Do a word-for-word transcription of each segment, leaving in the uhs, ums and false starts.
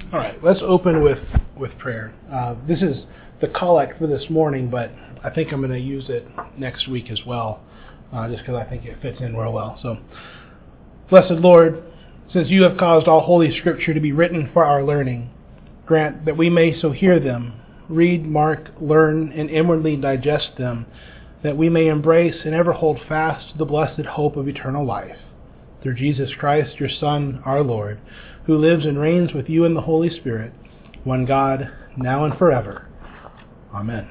All right, let's open with, with prayer. Uh, this is the collect for this morning, but I think I'm going to use it next week as well, uh, just because I think it fits in real well. So, blessed Lord, since you have caused all Holy Scripture to be written for our learning, grant that we may so hear them, read, mark, learn, and inwardly digest them, that we may embrace and ever hold fast the blessed hope of eternal life. Through Jesus Christ, your Son, our Lord, who lives and reigns with you in the Holy Spirit, one God, now and forever. Amen.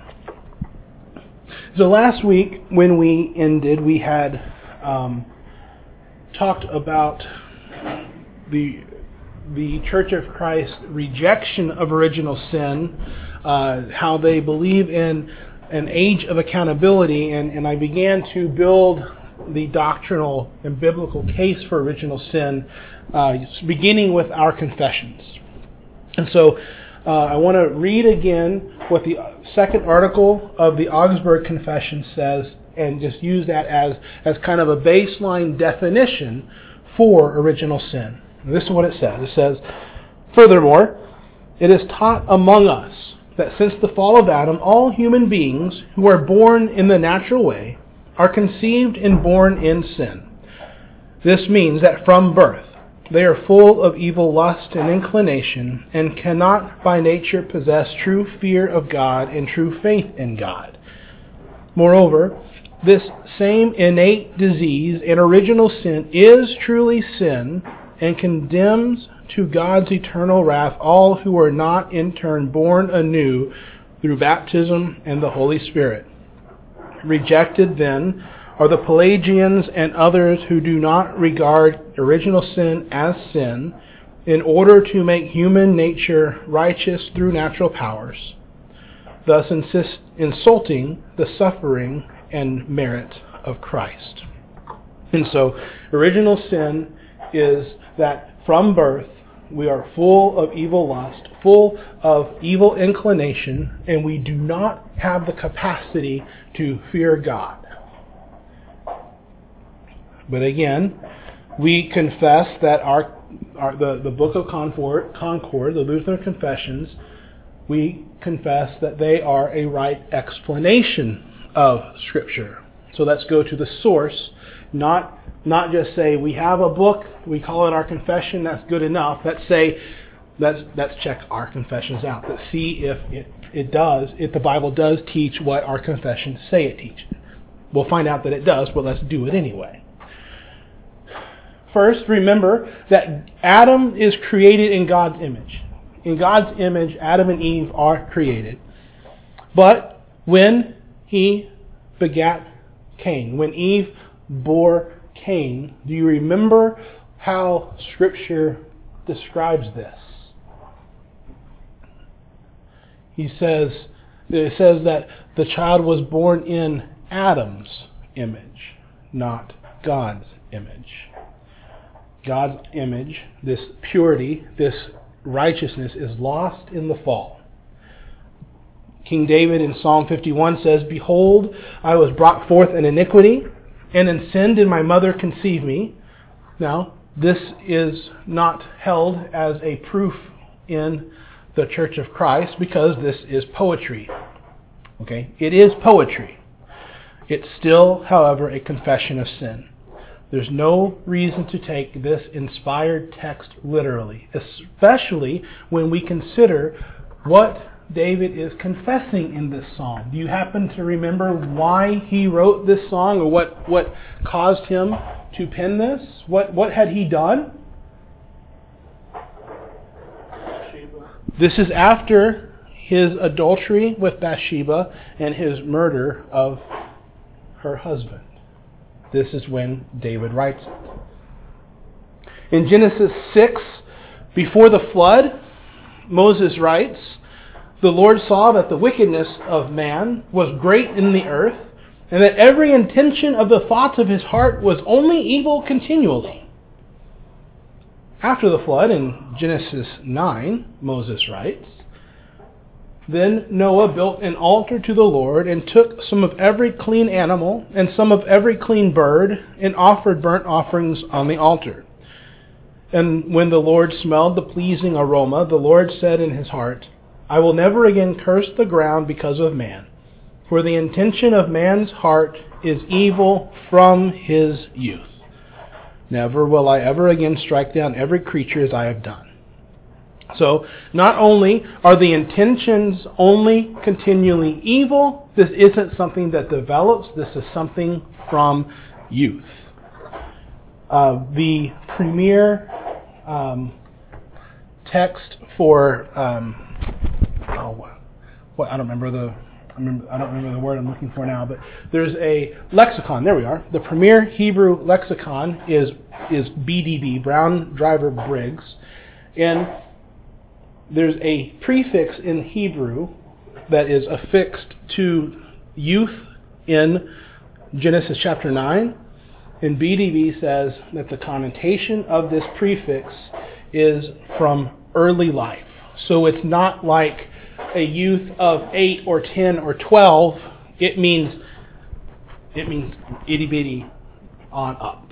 So last week, when we ended, we had um, talked about the the Church of Christ rejection of original sin, uh, how they believe in an age of accountability, and, and I began to build the doctrinal and biblical case for original sin, uh, beginning with our confessions. And so uh, I want to read again what the second article of the Augsburg Confession says, and just use that as, as kind of a baseline definition for original sin. And this is what it says. It says, "Furthermore, it is taught among us that since the fall of Adam, all human beings who are born in the natural way are conceived and born in sin. This means that from birth they are full of evil lust and inclination, and cannot by nature possess true fear of God and true faith in God. Moreover, this same innate disease and original sin is truly sin, and condemns to God's eternal wrath all who are not in turn born anew through baptism and the Holy Spirit. Rejected, then, are the Pelagians and others who do not regard original sin as sin, in order to make human nature righteous through natural powers, thus insist, insulting the suffering and merit of Christ." And so, original sin is that from birth we are full of evil lust, full of evil inclination, and we do not have the capacity to fear God. But again, we confess that our, our the, the Book of Concord, Concord, the Lutheran Confessions, we confess that they are a right explanation of Scripture. So let's go to the source, not Not just say, we have a book, we call it our confession, that's good enough. Let's say, let's let's check our confessions out. Let's see if it, it does, if the Bible does teach what our confessions say it teaches. We'll find out that it does, but let's do it anyway. First, remember that Adam is created in God's image. In God's image, Adam and Eve are created. But when he begat Cain, when Eve bore Cain, do you remember how Scripture describes this? He says, it says that the child was born in Adam's image, not God's image. God's image, this purity, this righteousness, is lost in the fall. King David in Psalm fifty-one says, "Behold, I was brought forth in iniquity, and in sin did my mother conceive me." Now, this is not held as a proof in the Church of Christ, because this is poetry. Okay? It is poetry. It's still, however, a confession of sin. There's no reason to take this inspired text literally, especially when we consider what David is confessing in this psalm. Do you happen to remember why he wrote this song, or what, what caused him to pen this? What what had he done? Bathsheba. This is after his adultery with Bathsheba and his murder of her husband. This is when David writes it. In Genesis six, before the flood, Moses writes, "The Lord saw that the wickedness of man was great in the earth, and that every intention of the thoughts of his heart was only evil continually." After the flood, in Genesis nine, Moses writes, "Then Noah built an altar to the Lord, and took some of every clean animal and some of every clean bird, and offered burnt offerings on the altar. And when the Lord smelled the pleasing aroma, the Lord said in his heart, I will never again curse the ground because of man, for the intention of man's heart is evil from his youth. Never will I ever again strike down every creature as I have done. So, not only are the intentions only continually evil, this isn't something that develops, this is something from youth. Uh, the premier um, text for um, oh, what I don't remember the I, remember, I don't remember the word I'm looking for now, but there's a lexicon. There we are. The premier Hebrew lexicon is is B D B, Brown Driver Briggs, and there's a prefix in Hebrew that is affixed to youth in Genesis chapter nine. And B D B says that the connotation of this prefix is from early life. So it's not like a youth of eight or ten or twelve. It means it means itty bitty on up.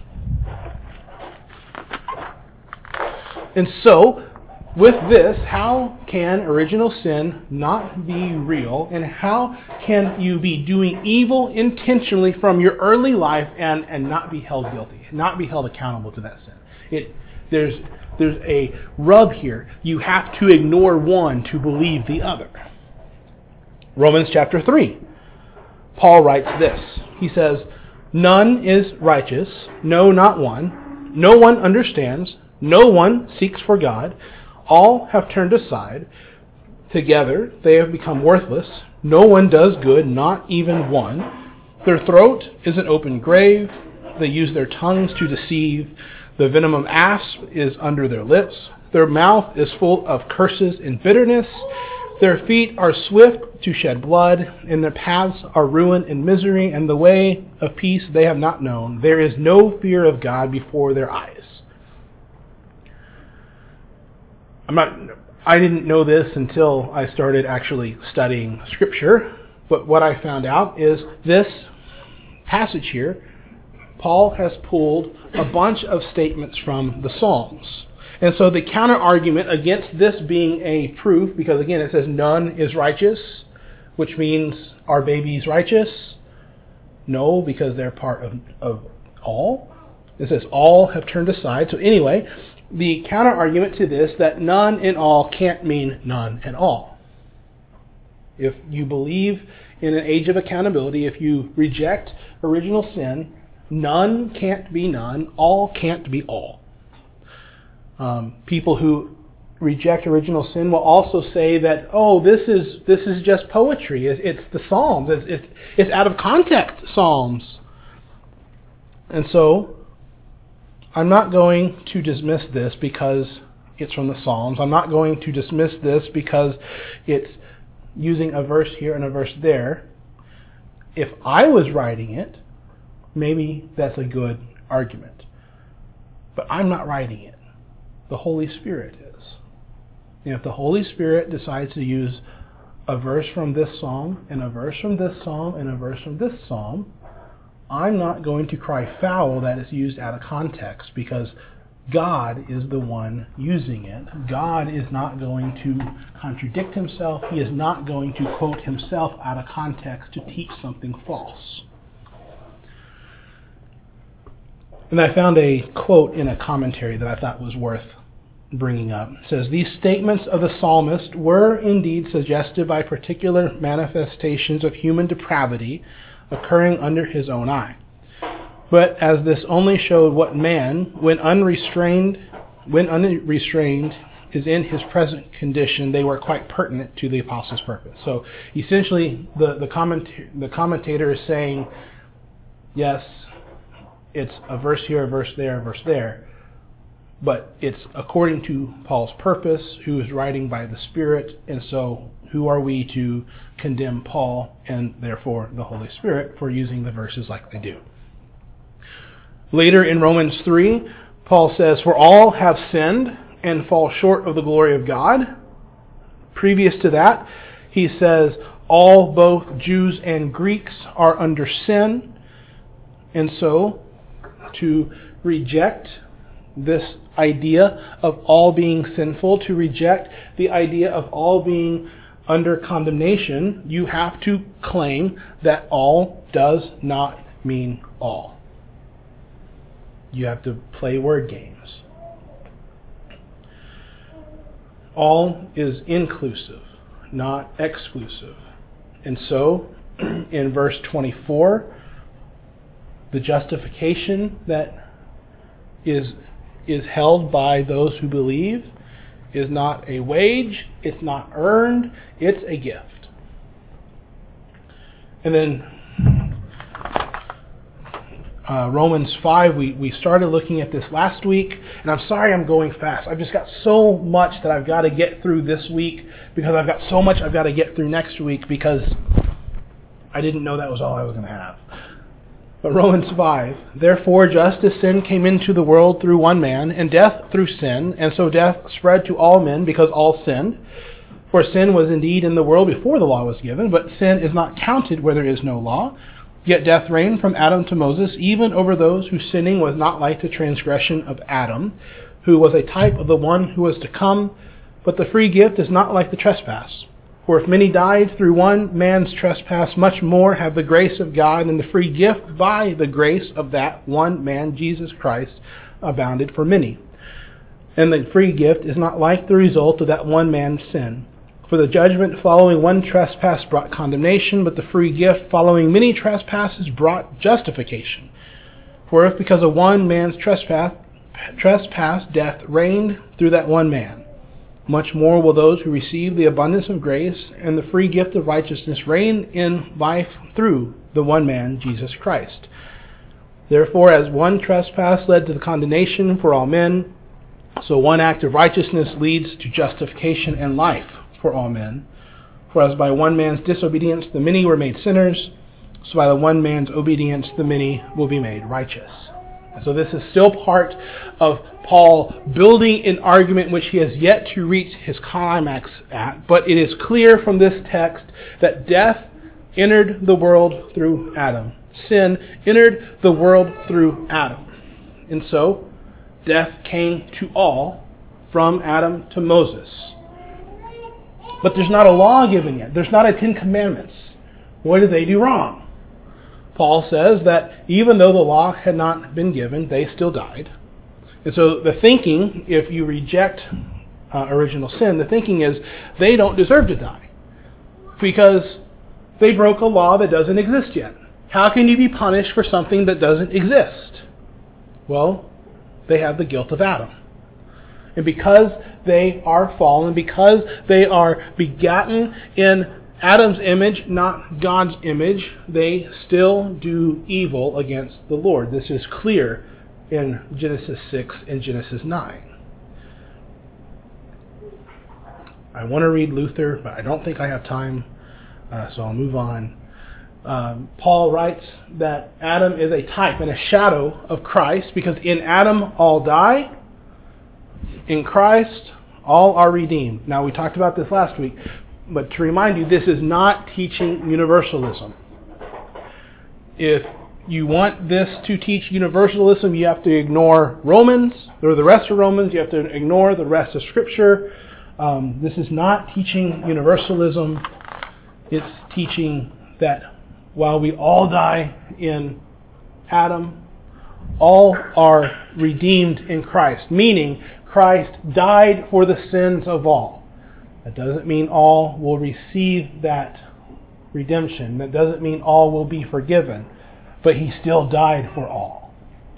And so, with this, how can original sin not be real? And how can you be doing evil intentionally from your early life and, and not be held guilty, not be held accountable to that sin? It, there's, there's a rub here. You have to ignore one to believe the other. Romans chapter three. Paul writes this. He says, none is righteous, no, not one. No one understands. No one seeks for God. All have turned aside. Together they have become worthless. No one does good, not even one. Their throat is an open grave. They use their tongues to deceive. The venom of asp is under their lips. Their mouth is full of curses and bitterness. Their feet are swift to shed blood, and their paths are ruin and misery, and the way of peace they have not known. There is no fear of God before their eyes. I'm not, I didn't know this until I started actually studying Scripture, but what I found out is this passage here, Paul has pulled a bunch of statements from the Psalms. And so the counter-argument against this being a proof, because again it says none is righteous, which means are babies righteous? No, because they're part of, of all. It says all have turned aside. So anyway, the counter-argument to this, that none and all can't mean none and all. If you believe in an age of accountability, if you reject original sin, none can't be none, all can't be all. Um, people who reject original sin will also say that, oh, this is this is just poetry. It's, it's the Psalms. It's, it's, it's out of context Psalms. And so, I'm not going to dismiss this because it's from the Psalms. I'm not going to dismiss this because it's using a verse here and a verse there. If I was writing it, maybe that's a good argument. But I'm not writing it. The Holy Spirit is. And if the Holy Spirit decides to use a verse from this psalm, and a verse from this psalm, and a verse from this psalm, I'm not going to cry foul that it's used out of context, because God is the one using it. God is not going to contradict himself. He is not going to quote himself out of context to teach something false. And I found a quote in a commentary that I thought was worth bringing up. It says, these statements of the psalmist were indeed suggested by particular manifestations of human depravity occurring under his own eye. But as this only showed what man, when unrestrained, when unrestrained, is in his present condition, they were quite pertinent to the apostle's purpose. So essentially, the the, comment, the commentator is saying, yes, it's a verse here, a verse there, a verse there, but it's according to Paul's purpose, who is writing by the Spirit, and so who are we to condemn Paul and therefore the Holy Spirit for using the verses like they do? Later in Romans three, Paul says, for all have sinned and fall short of the glory of God. Previous to that, he says, all, both Jews and Greeks, are under sin. And so, to reject this idea of all being sinful, to reject the idea of all being under condemnation, you have to claim that all does not mean all. You have to play word games. All is inclusive, not exclusive. And so, in verse twenty-four, the justification that is is held by those who believe is not a wage, it's not earned, it's a gift. And then uh, Romans five, we, we started looking at this last week, and I'm sorry I'm going fast. I've just got so much that I've got to get through this week, because I've got so much I've got to get through next week, because I didn't know that was all I was going to have. But Romans five, therefore just as sin came into the world through one man, and death through sin, and so death spread to all men because all sinned. For sin was indeed in the world before the law was given, but sin is not counted where there is no law. Yet death reigned from Adam to Moses, even over those whose sinning was not like the transgression of Adam, who was a type of the one who was to come. But the free gift is not like the trespass. For if many died through one man's trespass, much more have the grace of God and the free gift by the grace of that one man, Jesus Christ, abounded for many. And the free gift is not like the result of that one man's sin. For the judgment following one trespass brought condemnation, but the free gift following many trespasses brought justification. For if because of one man's trespass, trespass death reigned through that one man, much more will those who receive the abundance of grace and the free gift of righteousness reign in life through the one man, Jesus Christ. Therefore, as one trespass led to the condemnation for all men, so one act of righteousness leads to justification and life for all men. For as by one man's disobedience the many were made sinners, so by the one man's obedience the many will be made righteous. So this is still part of Paul building an argument which he has yet to reach his climax at, but it is clear from this text that death entered the world through Adam. Sin entered the world through Adam. And so, death came to all from Adam to Moses. But there's not a law given yet. There's not a Ten Commandments. What did they do wrong? Paul says that even though the law had not been given, they still died. And so the thinking, if you reject uh, original sin, the thinking is they don't deserve to die because they broke a law that doesn't exist yet. How can you be punished for something that doesn't exist? Well, they have the guilt of Adam. And because they are fallen, because they are begotten in Adam's image, not God's image, they still do evil against the Lord. This is clear in Genesis six and Genesis nine. I want to read Luther, but I don't think I have time, uh, so I'll move on. Um, Paul writes that Adam is a type and a shadow of Christ, because in Adam all die, in Christ all are redeemed. Now, we talked about this last week. But to remind you, this is not teaching universalism. If you want this to teach universalism, you have to ignore Romans, or the rest of Romans. You have to ignore the rest of Scripture. Um, this is not teaching universalism. It's teaching that while we all die in Adam, all are redeemed in Christ. Meaning, Christ died for the sins of all. That doesn't mean all will receive that redemption. That doesn't mean all will be forgiven. But he still died for all.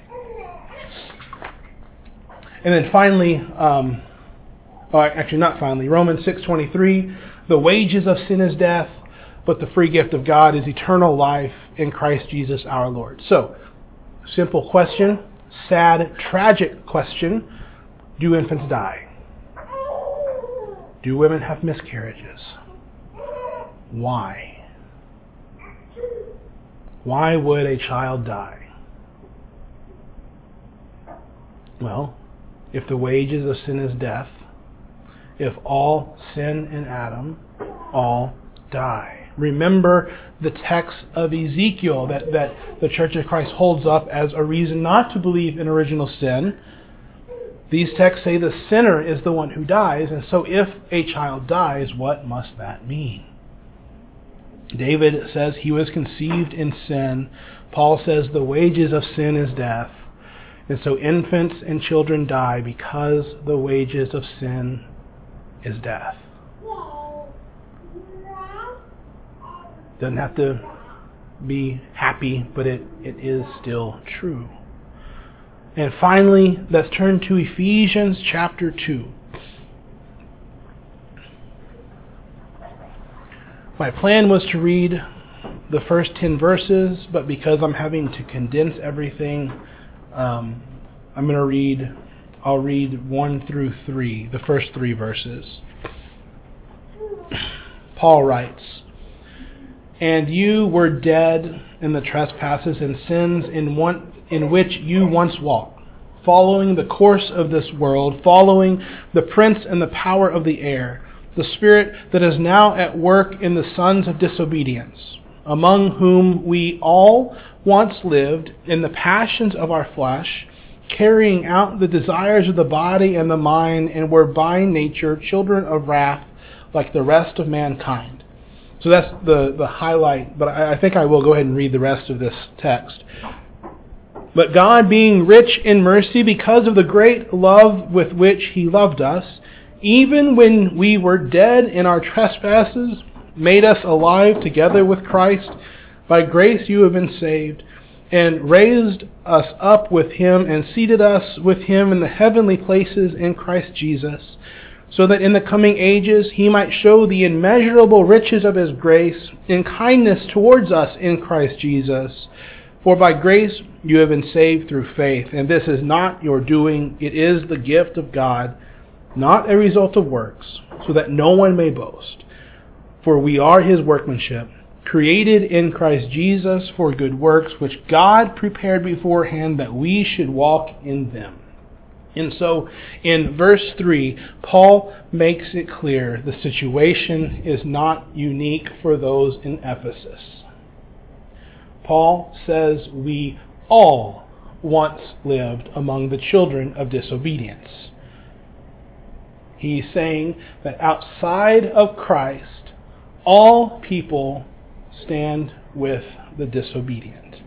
And then finally, um, oh, actually not finally, Romans six twenty-three, the wages of sin is death, but the free gift of God is eternal life in Christ Jesus our Lord. So, simple question, sad, tragic question, do infants die? Do women have miscarriages? Why? Why would a child die? Well, if the wages of sin is death, if all sin in Adam, all die. Remember the text of Ezekiel that, that the Church of Christ holds up as a reason not to believe in original sin. These texts say the sinner is the one who dies, and so if a child dies, what must that mean? David says he was conceived in sin. Paul says the wages of sin is death. And so infants and children die because the wages of sin is death. Doesn't have to be happy, but it, it is still true. And finally, let's turn to Ephesians chapter two. My plan was to read the first ten verses, but because I'm having to condense everything, um, I'm going to read, I'll read one through three, the first three verses. Paul writes, "And you were dead in the trespasses and sins in one in which you once walked, following the course of this world, following the prince and the power of the air, the spirit that is now at work in the sons of disobedience, among whom we all once lived in the passions of our flesh, carrying out the desires of the body and the mind, and were by nature children of wrath like the rest of mankind." So that's the, the highlight, but I, I think I will go ahead and read the rest of this text. "But God, being rich in mercy, because of the great love with which He loved us, even when we were dead in our trespasses, made us alive together with Christ. By grace you have been saved, and raised us up with Him, and seated us with Him in the heavenly places in Christ Jesus, so that in the coming ages He might show the immeasurable riches of His grace in kindness towards us in Christ Jesus. For by grace you have been saved through faith, and this is not your doing, it is the gift of God, not a result of works, so that no one may boast. For we are His workmanship, created in Christ Jesus for good works, which God prepared beforehand that we should walk in them." And so in verse three, Paul makes it clear the situation is not unique for those in Ephesus. Paul says we all once lived among the children of disobedience. He's saying that outside of Christ, all people stand with the disobedient.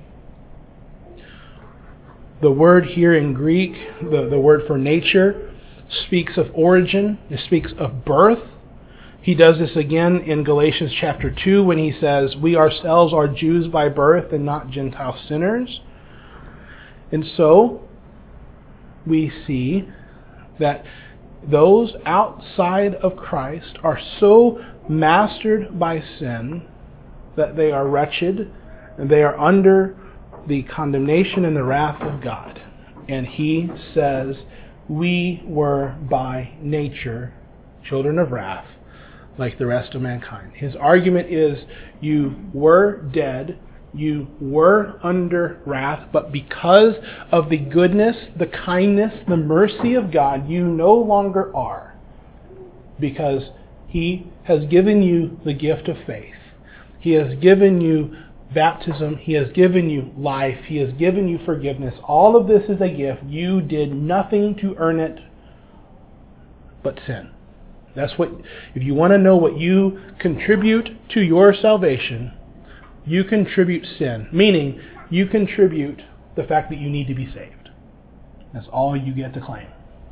The word here in Greek, the, the word for nature, speaks of origin. It speaks of birth. He does this again in Galatians chapter two when he says, "We ourselves are Jews by birth and not Gentile sinners." And so we see that those outside of Christ are so mastered by sin that they are wretched and they are under the condemnation and the wrath of God. And he says, we were by nature children of wrath like the rest of mankind. His argument is, you were dead, you were under wrath, but because of the goodness, the kindness, the mercy of God, you no longer are. Because He has given you the gift of faith. He has given you baptism. He has given you life. He has given you forgiveness. All of this is a gift. You did nothing to earn it but sin. That's what, if you want to know what you contribute to your salvation, you contribute sin. Meaning, you contribute the fact that you need to be saved. That's all you get to claim.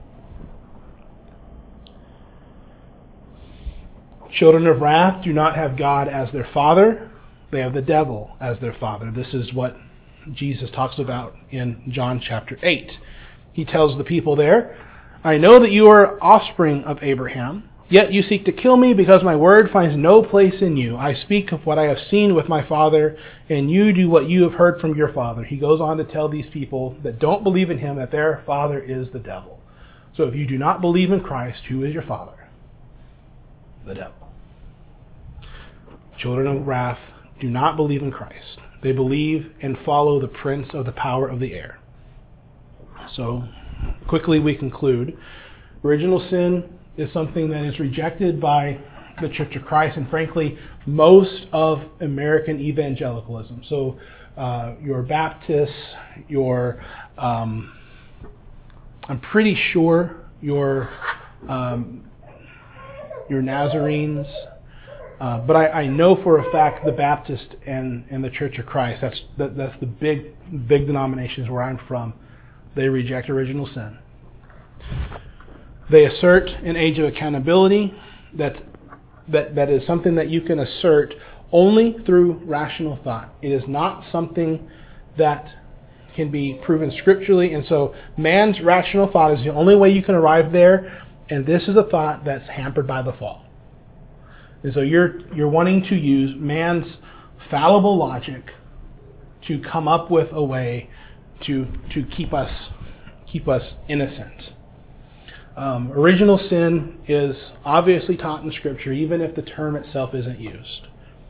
Children of wrath do not have God as their father. They have the devil as their father. This is what Jesus talks about in John chapter eight. He tells the people there, "I know that you are offspring of Abraham, yet you seek to kill me because my word finds no place in you. I speak of what I have seen with my father, and you do what you have heard from your father." He goes on to tell these people that don't believe in Him that their father is the devil. So if you do not believe in Christ, who is your father? The devil. Children of wrath do not believe in Christ. They believe and follow the prince of the power of the air. So, quickly we conclude. Original sin is something that is rejected by the Church of Christ and, frankly, most of American evangelicalism. So, uh, your Baptists, your um, I'm pretty sure your um, your Nazarenes, uh, but I, I know for a fact the Baptist and, and the Church of Christ, that's that, that's the big big denominations where I'm from, they reject original sin. They assert an age of accountability that that that is something that you can assert only through rational thought. It is not something that can be proven scripturally, and so man's rational thought is the only way you can arrive there, and this is a thought that's hampered by the fall. And so you're you're wanting to use man's fallible logic to come up with a way to to keep us keep us innocent. Um, original sin is obviously taught in Scripture, even if the term itself isn't used.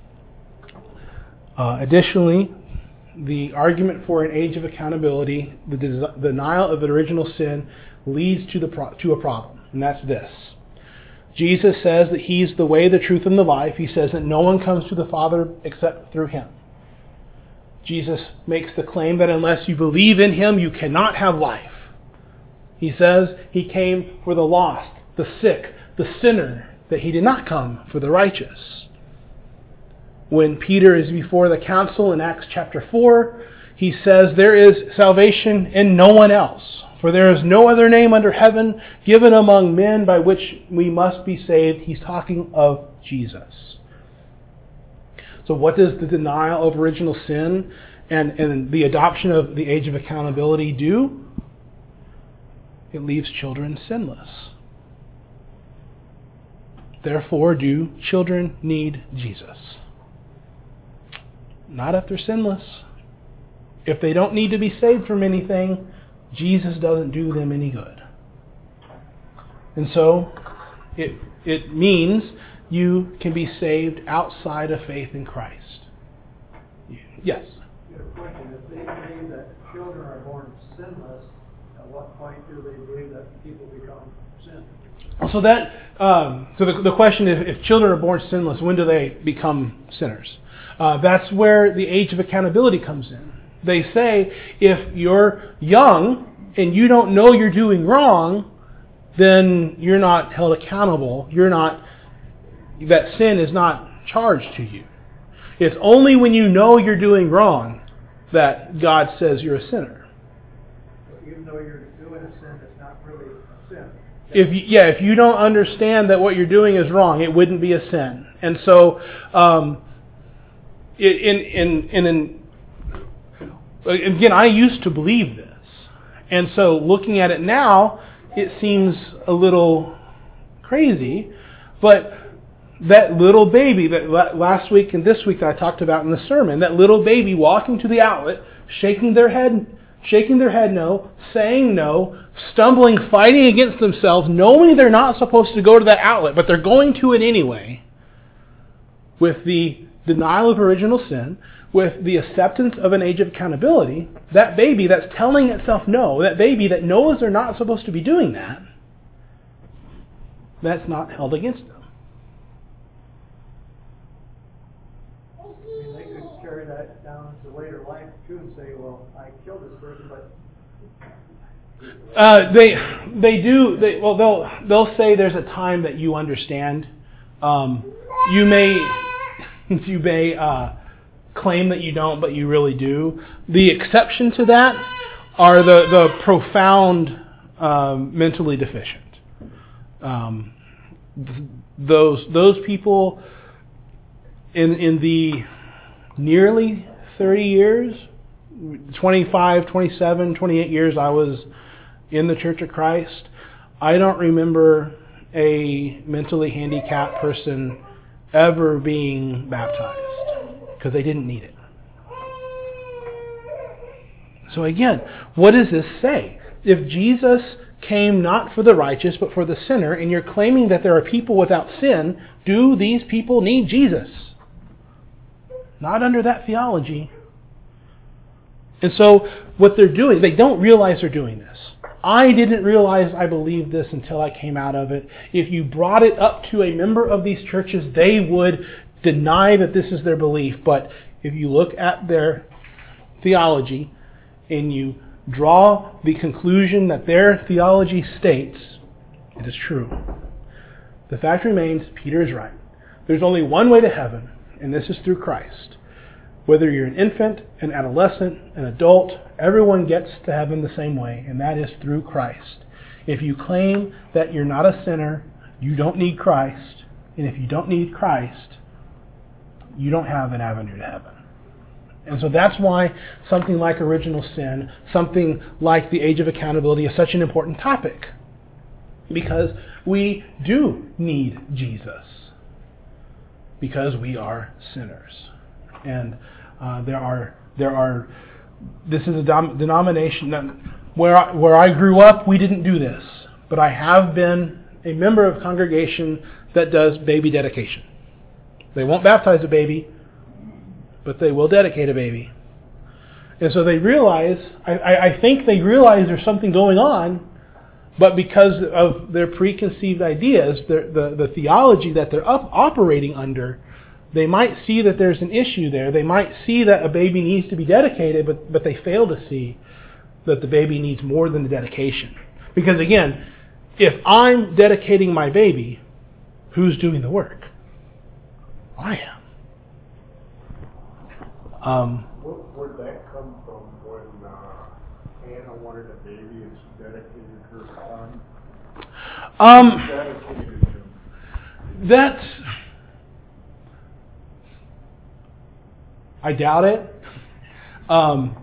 Uh, additionally, the argument for an age of accountability, the des- denial of original sin, leads to the pro- to a problem, and that's this. Jesus says that He's the way, the truth, and the life. He says that no one comes to the Father except through Him. Jesus makes the claim that unless you believe in Him, you cannot have life. He says He came for the lost, the sick, the sinner, that He did not come for the righteous. When Peter is before the council in Acts chapter four, he says, there is salvation in no one else, for there is no other name under heaven given among men by which we must be saved. He's talking of Jesus. So what does the denial of original sin and, and the adoption of the age of accountability do? It leaves children sinless. Therefore, do children need Jesus? Not if they're sinless. If they don't need to be saved from anything, Jesus doesn't do them any good. And so, it it means you can be saved outside of faith in Christ. Yes? I have a question. If they believe that children are born sinless, at what point do they believe that people become sin? So that um, so the, the question is, if children are born sinless, when do they become sinners? Uh, that's where the age of accountability comes in. They say if you're young and you don't know you're doing wrong, then you're not held accountable. You're not, that sin is not charged to you. It's only when you know you're doing wrong that God says you're a sinner. So even though you're doing a sin, it's not really a sin. If you, yeah, if you don't understand that what you're doing is wrong, it wouldn't be a sin. And so, um, in in in, in again, I used to believe this, and so looking at it now, it seems a little crazy. But that little baby that last week and this week that I talked about in the sermon, that little baby walking to the outlet, shaking their head, shaking their head no, saying no, stumbling, fighting against themselves, knowing they're not supposed to go to that outlet, but they're going to it anyway, with the denial of original sin, with the acceptance of an age of accountability, that baby that's telling itself no, that baby that knows they're not supposed to be doing that, that's not held against them. I mean, they could carry that down into later life too and say, well, I killed this person, but... Uh, they they do, they, well, they'll, they'll say there's a time that you understand. Um, you may... You may uh, claim that you don't, but you really do. The exception to that are the, the profound um, mentally deficient. Um, th- those those people in in the nearly thirty years, twenty-five, twenty-seven, twenty-eight years I was in the Church of Christ, I don't remember a mentally handicapped person ever being baptized, because they didn't need it. So again, what does this say? If Jesus came not for the righteous, but for the sinner, and you're claiming that there are people without sin, do these people need Jesus? Not under that theology. And so what they're doing, they don't realize they're doing this. I didn't realize I believed this until I came out of it. If you brought it up to a member of these churches, they would deny that this is their belief. But if you look at their theology and you draw the conclusion that their theology states, it is true. The fact remains, Peter is right. There's only one way to heaven, and this is through Christ. Whether you're an infant, an adolescent, an adult, everyone gets to heaven the same way, and that is through Christ. If you claim that you're not a sinner, you don't need Christ, and if you don't need Christ, you don't have an avenue to heaven. And so that's why something like original sin, something like the age of accountability is such an important topic. Because we do need Jesus. Because we are sinners. And uh, there are, there are, this is a dom- denomination that where I, where I grew up, we didn't do this. But I have been a member of a congregation that does baby dedication. They won't baptize a baby, but they will dedicate a baby. And so they realize, I, I, I think they realize there's something going on, but because of their preconceived ideas, their, the, the theology that they're up, operating under, they might see that there's an issue there. They might see that a baby needs to be dedicated, but, but they fail to see that the baby needs more than the dedication. Because again, if I'm dedicating my baby, who's doing the work? I am. Um, Where, where'd that come from when uh, Hannah wanted a baby and she dedicated her son? um, Dedicated him. That's... I doubt it. Um,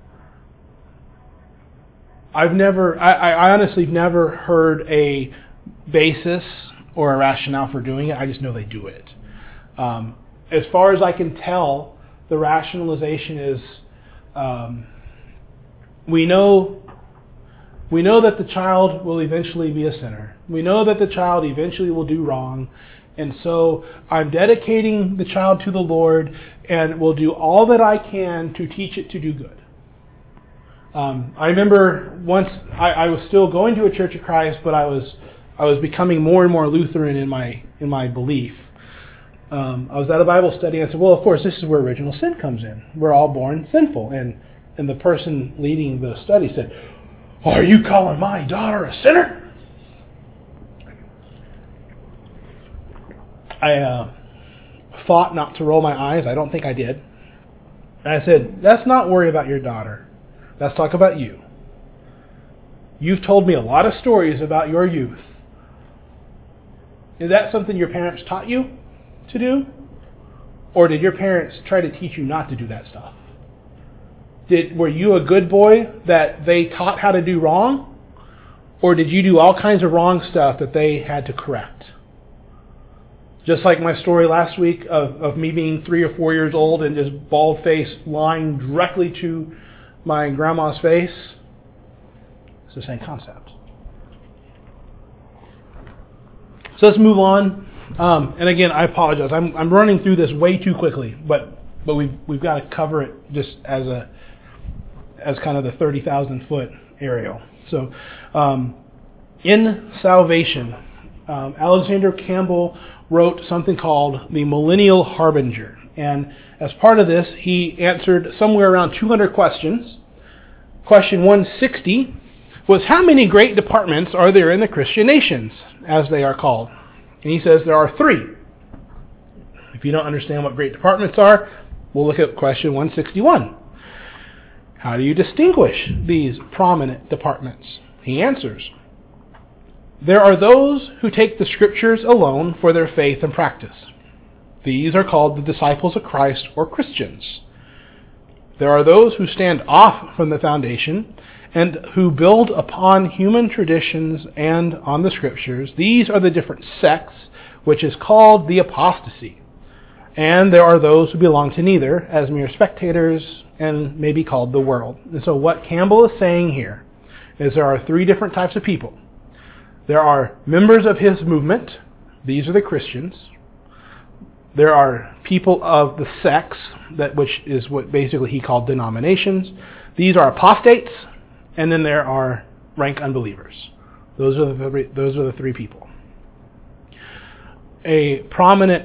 I've never, I, I honestly have never heard a basis or a rationale for doing it. I just know they do it. Um, as far as I can tell, the rationalization is um, we know we know that the child will eventually be a sinner. We know that the child eventually will do wrong. And so I'm dedicating the child to the Lord and will do all that I can to teach it to do good. Um, I remember once I, I was still going to a Church of Christ, but I was I was becoming more and more Lutheran in my in my belief. Um, I was at a Bible study and I said, well, of course, this is where original sin comes in. We're all born sinful. And and the person leading the study said, are you calling my daughter a sinner? I uh, fought not to roll my eyes. I don't think I did. And I said, let's not worry about your daughter. Let's talk about you. You've told me a lot of stories about your youth. Is that something your parents taught you to do? Or did your parents try to teach you not to do that stuff? Did were you a good boy that they taught how to do wrong? Or did you do all kinds of wrong stuff that they had to correct? Just like my story last week of, of me being three or four years old and just bald face lying directly to my grandma's face. It's the same concept. So let's move on. Um, and again, I apologize. I'm I'm running through this way too quickly, but but we've we've got to cover it just as a as kind of the thirty thousand foot aerial. So um, in Salvation, um, Alexander Campbell wrote something called the Millennial Harbinger. And as part of this, he answered somewhere around two hundred questions. Question one sixty was, how many great departments are there in the Christian nations, as they are called? And he says there are three. If you don't understand what great departments are, we'll look at question one sixty-one. How do you distinguish these prominent departments? He answers, there are those who take the Scriptures alone for their faith and practice. These are called the disciples of Christ or Christians. There are those who stand off from the foundation and who build upon human traditions and on the Scriptures. These are the different sects, which is called the apostasy. And there are those who belong to neither, as mere spectators, and may be called the world. And so what Campbell is saying here is there are three different types of people. There are members of his movement. These are the Christians. There are people of the sects, that which is what basically he called denominations. These are apostates. And then there are rank unbelievers. Those are the three, those are the three people. A prominent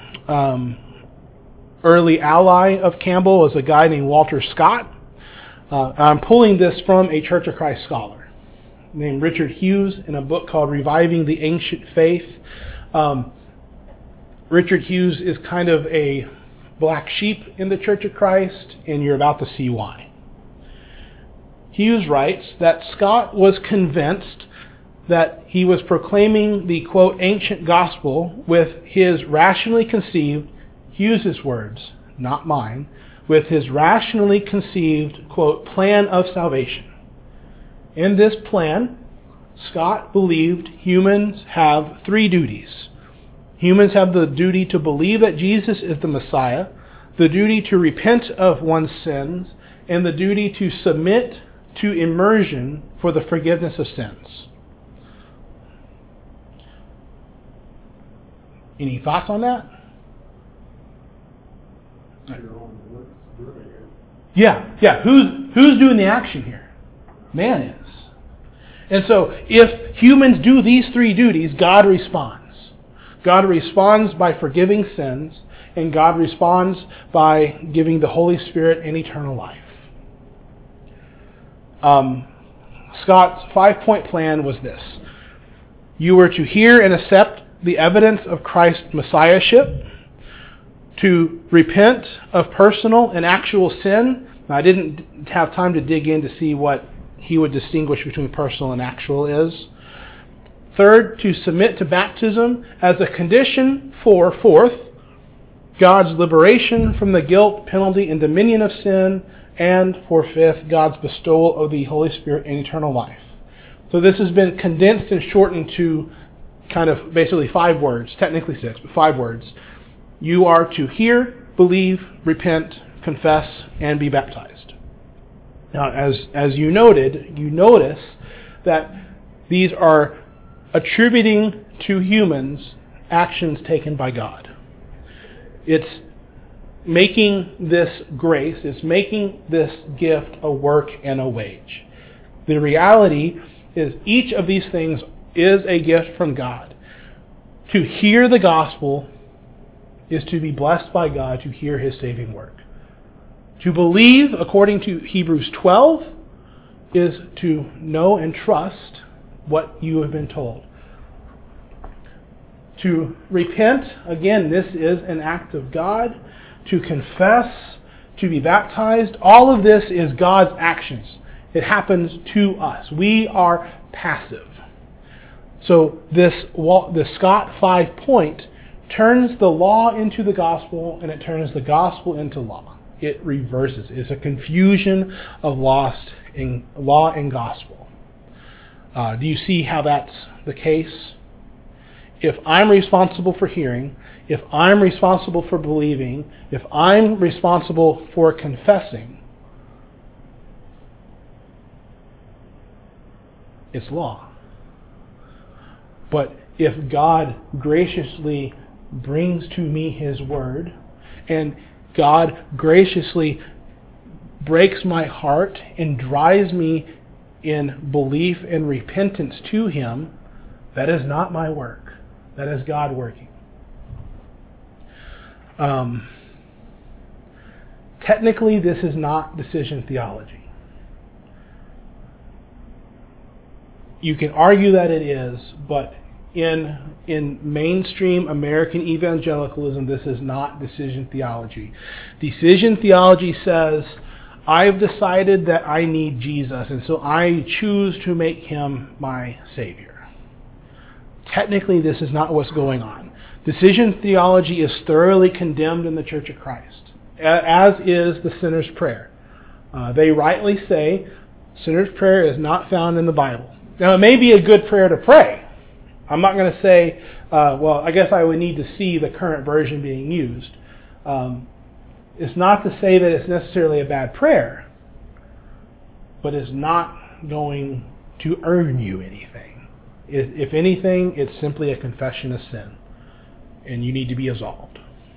um, early ally of Campbell was a guy named Walter Scott. Uh, I'm pulling this from a Church of Christ scholar named Richard Hughes in a book called Reviving the Ancient Faith. Um, Richard Hughes is kind of a black sheep in the Church of Christ, and you're about to see why. Hughes writes that Scott was convinced that he was proclaiming the, quote, ancient gospel with his rationally conceived, Hughes' words, not mine, with his rationally conceived, quote, plan of salvation. In this plan, Scott believed humans have three duties. Humans have the duty to believe that Jesus is the Messiah, the duty to repent of one's sins, and the duty to submit to immersion for the forgiveness of sins. Any thoughts on that? Yeah, yeah. Who's who's doing the action here? Man is. And so if humans do these three duties, God responds. God responds by forgiving sins, and God responds by giving the Holy Spirit an eternal life. Um, Scott's five-point plan was this. You were to hear and accept the evidence of Christ's messiahship, to repent of personal and actual sin. Now, I didn't have time to dig in to see what he would distinguish between personal and actual is. Third, to submit to baptism as a condition for, fourth, God's liberation from the guilt, penalty, and dominion of sin, and for fifth, God's bestowal of the Holy Spirit and eternal life. So this has been condensed and shortened to kind of basically five words, technically six, but five words. You are to hear, believe, repent, confess, and be baptized. Now, as, as you noted, you notice that these are attributing to humans actions taken by God. It's making this grace, it's making this gift a work and a wage. The reality is each of these things is a gift from God. To hear the gospel is to be blessed by God to hear His saving work. To believe, according to Hebrews twelve, is to know and trust what you have been told. To repent, again, this is an act of God. To confess, to be baptized, all of this is God's actions. It happens to us. We are passive. So this, the Scott five point turns the law into the gospel, and it turns the gospel into law. It reverses. It's a confusion of lost in law and gospel. Uh, do you see how that's the case? If I'm responsible for hearing, if I'm responsible for believing, if I'm responsible for confessing, it's law. But if God graciously brings to me His word, and God graciously breaks my heart and drives me in belief and repentance to Him, that is not my work. That is God working. Um, technically, this is not decision theology. You can argue that it is, but in in mainstream American evangelicalism, this is not decision theology. Decision theology says, I've decided that I need Jesus, and so I choose to make Him my Savior. Technically, this is not what's going on. Decision theology is thoroughly condemned in the Church of Christ, as is the sinner's prayer. Uh, they rightly say sinner's prayer is not found in the Bible. Now, it may be a good prayer to pray. I'm not going to say, uh, well, I guess I would need to see the current version being used. Um, it's not to say that it's necessarily a bad prayer, but it's not going to earn you anything. If anything, it's simply a confession of sin, and you need to be absolved.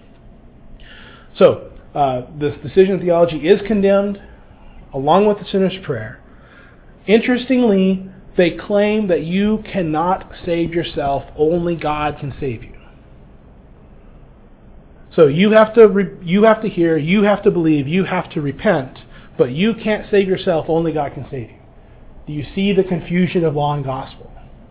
So, uh, this decision theology is condemned, along with the sinner's prayer. Interestingly, they claim that you cannot save yourself, only God can save you. So you have to re- you have to hear, you have to believe, you have to repent, but you can't save yourself, only God can save you. Do you see the confusion of law and gospel?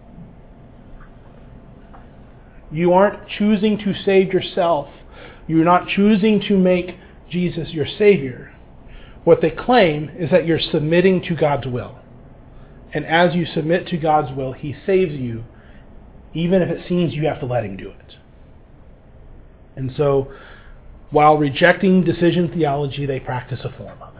You aren't choosing to save yourself. You're not choosing to make Jesus your Savior. What they claim is that you're submitting to God's will. And as you submit to God's will, He saves you, even if it seems you have to let Him do it. And so, while rejecting decision theology, they practice a form of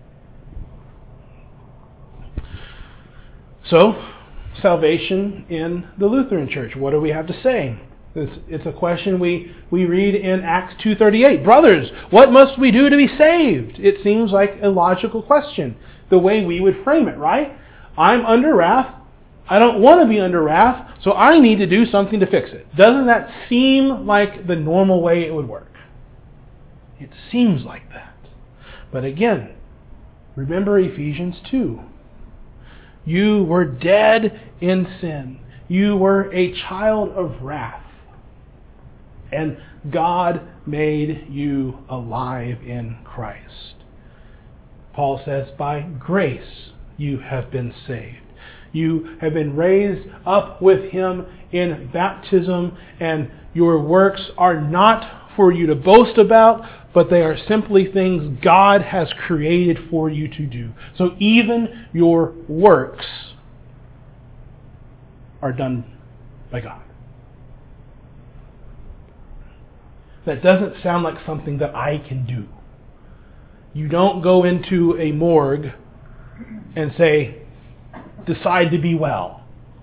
it. So, salvation in the Lutheran Church. What do we have to say? It's, it's a question we, we read in Acts two thirty-eight. Brothers, what must we do to be saved? It seems like a logical question, the way we would frame it, right? I'm under wrath. I don't want to be under wrath, so I need to do something to fix it. Doesn't that seem like the normal way it would work? It seems like that. But again, remember Ephesians two. You were dead in sin. You were a child of wrath. And God made you alive in Christ. Paul says, by grace you have been saved. You have been raised up with Him in baptism, and your works are not for you to boast about, but they are simply things God has created for you to do. So even your works are done by God. That doesn't sound like something that I can do. You don't go into a morgue and say, decide to be well.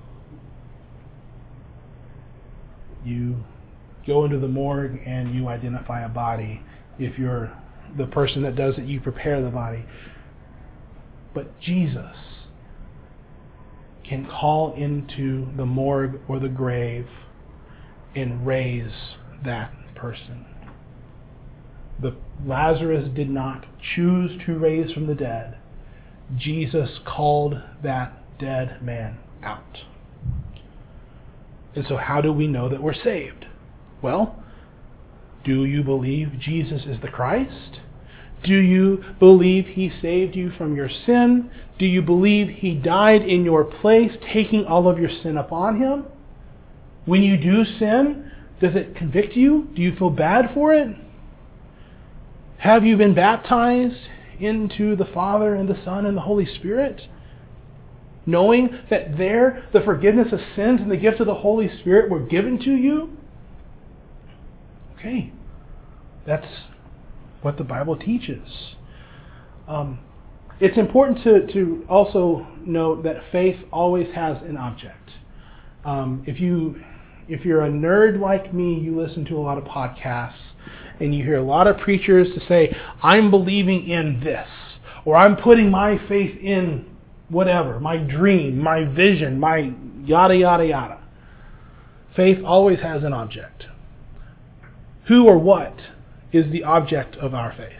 You go into the morgue and you identify a body. If you're the person that does it, you prepare the body. But Jesus can call into the morgue or the grave and raise that person. The Lazarus did not choose to raise from the dead. Jesus called that dead man out. And so how do we know that we're saved? Well, do you believe Jesus is the Christ? Do you believe He saved you from your sin? Do you believe He died in your place, taking all of your sin upon Him? When you do sin, does it convict you? Do you feel bad for it? Have you been baptized into the Father and the Son and the Holy Spirit? Knowing that there the forgiveness of sins and the gift of the Holy Spirit were given to you? Okay. That's what the Bible teaches. Um, it's important to, to also note that faith always has an object. Um, if you if you're a nerd like me, you listen to a lot of podcasts and you hear a lot of preachers to say, I'm believing in this, or I'm putting my faith in whatever, my dream, my vision, my yada, yada, yada. Faith always has an object. Who or what is the object of our faith?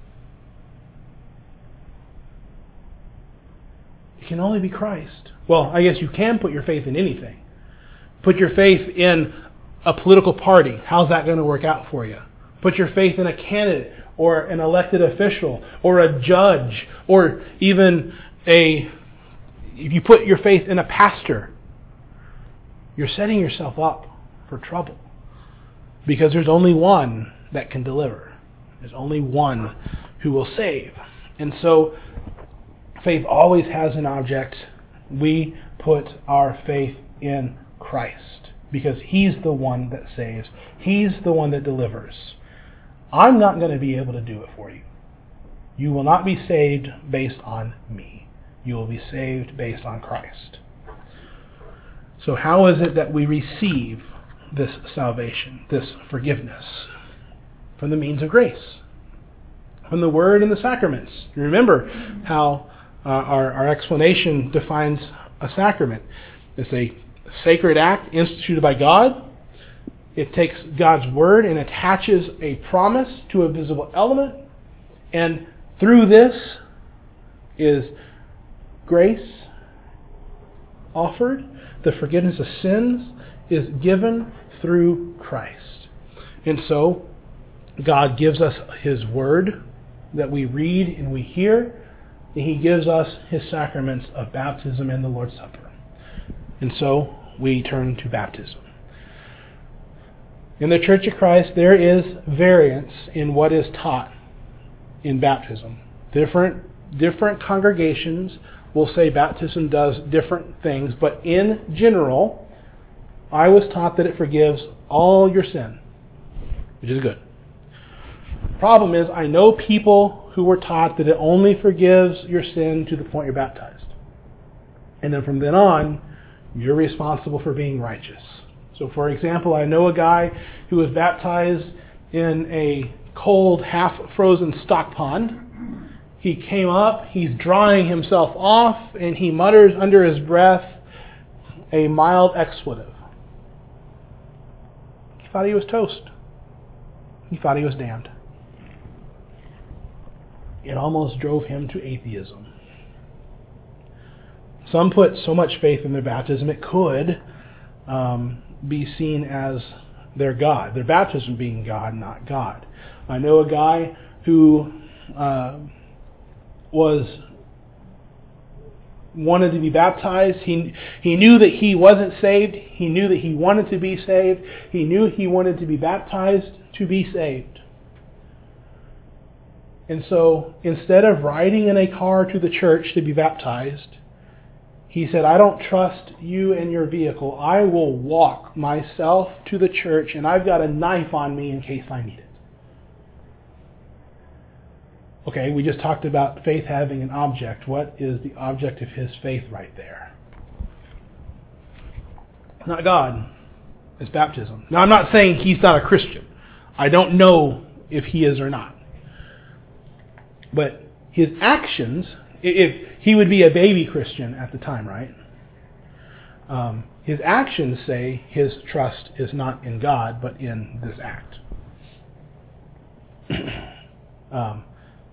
It can only be Christ. Well, I guess you can put your faith in anything. Put your faith in a political party. How's that going to work out for you? Put your faith in a candidate or an elected official or a judge or even a... If you put your faith in a pastor, you're setting yourself up for trouble. Because there's only one that can deliver. There's only one who will save. And so, faith always has an object. We put our faith in Christ. Because He's the one that saves. He's the one that delivers. I'm not going to be able to do it for you. You will not be saved based on me. You will be saved based on Christ. So how is it that we receive this salvation, this forgiveness? From the means of grace. From the Word and the sacraments. You remember how uh, our, our explanation defines a sacrament. It's a sacred act instituted by God. It takes God's Word and attaches a promise to a visible element. And through this is grace offered. The forgiveness of sins is given through Christ. And so, God gives us His Word that we read and we hear and He gives us His sacraments of baptism and the Lord's Supper. And so we turn to baptism. In the Church of Christ, there is variance in what is taught in baptism. Different, different congregations will say baptism does different things, but in general, I was taught that it forgives all your sin, which is good. Problem is, I know people who were taught that it only forgives your sin to the point you're baptized. And then from then on, you're responsible for being righteous. So for example, I know a guy who was baptized in a cold, half-frozen stock pond. He came up, he's drying himself off, and he mutters under his breath a mild expletive. He thought he was toast. He thought he was damned. It almost drove him to atheism. Some put so much faith in their baptism it could um, be seen as their God, their baptism being God, not God. I know a guy who uh, was wanted to be baptized. He he knew that he wasn't saved. He knew that he wanted to be saved. He knew he wanted to be baptized to be saved. And so instead of riding in a car to the church to be baptized, he said, I don't trust you and your vehicle. I will walk myself to the church, and I've got a knife on me in case I need it. Okay, we just talked about faith having an object. What is the object of his faith right there? Not God. It's baptism. Now, I'm not saying he's not a Christian. I don't know if he is or not. But his actions, if he would be a baby Christian at the time, right? Um, his actions say his trust is not in God, but in this act. um,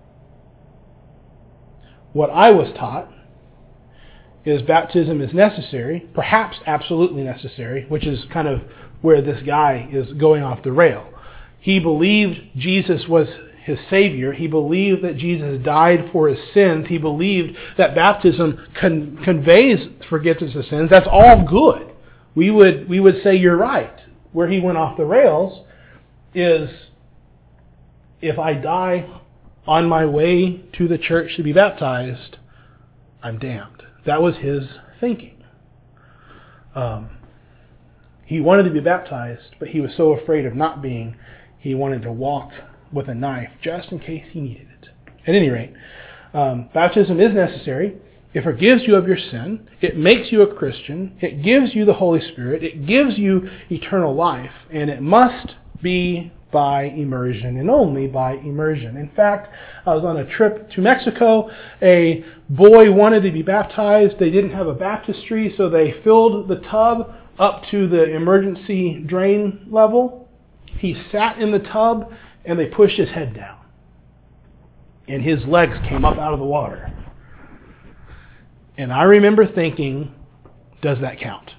what I was taught is baptism is necessary, perhaps absolutely necessary, which is kind of where this guy is going off the rail. He believed Jesus was his Savior. He believed that Jesus died for his sins. He believed that baptism con- conveys forgiveness of sins. That's all good. We would we would say you're right. Where he went off the rails is if I die on my way to the church to be baptized, I'm damned. That was his thinking. Um, he wanted to be baptized, but he was so afraid of not being, he wanted to walk with a knife just in case he needed it. At any rate, um, baptism is necessary. It forgives you of your sin. It makes you a Christian. It gives you the Holy Spirit. It gives you eternal life. And it must be by immersion and only by immersion. In fact, I was on a trip to Mexico. A boy wanted to be baptized. They didn't have a baptistry, so they filled the tub up to the emergency drain level. He sat in the tub and they pushed his head down. And his legs came up out of the water. And I remember thinking, does that count?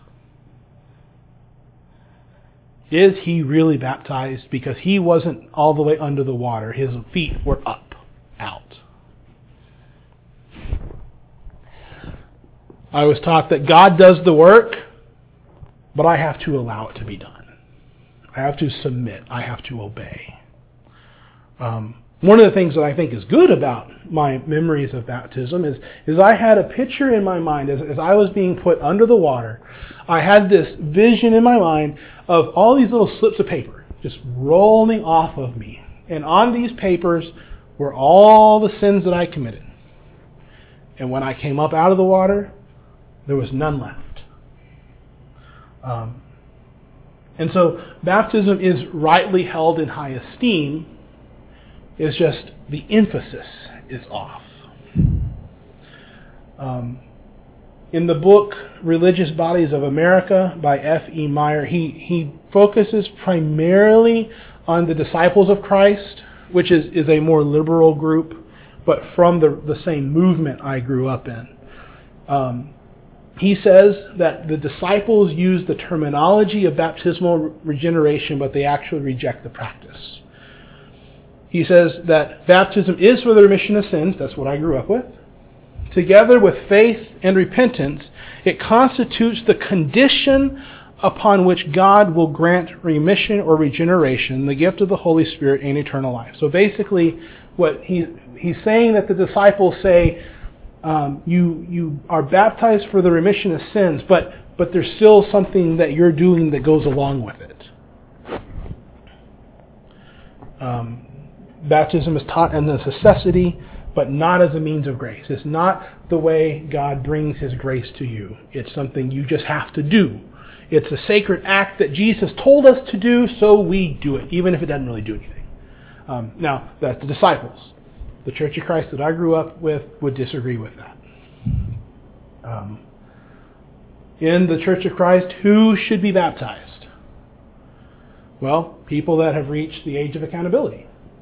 Is he really baptized? Because he wasn't all the way under the water. His feet were up, out. I was taught that God does the work, but I have to allow it to be done. I have to submit. I have to obey. Um, one of the things that I think is good about my memories of baptism is, is I had a picture in my mind as, as I was being put under the water. I had this vision in my mind of all these little slips of paper just rolling off of me. And on these papers were all the sins that I committed. And when I came up out of the water, there was none left. Um, and so baptism is rightly held in high esteem. It's just the emphasis is off. Um, in the book Religious Bodies of America by F E Meyer, he, he focuses primarily on the disciples of Christ, which is, is a more liberal group, but from the, the same movement I grew up in. Um, he says that the disciples use the terminology of baptismal regeneration, but they actually reject the practice. He says that baptism is for the remission of sins. That's what I grew up with. together with faith and repentance, it constitutes the condition upon which God will grant remission or regeneration, the gift of the Holy Spirit, and eternal life. So basically, what he, he's saying that the disciples say, um, you you are baptized for the remission of sins, but but there's still something that you're doing that goes along with it. Um, baptism is taught as a necessity, but not as a means of grace. It's not the way God brings His grace to you. It's something you just have to do. It's a sacred act that Jesus told us to do, so we do it, even if it doesn't really do anything. Um, now, that's the disciples. The Church of Christ that I grew up with would disagree with that. Um, in the Church of Christ, who should be baptized? Well, people that have reached the age of accountability.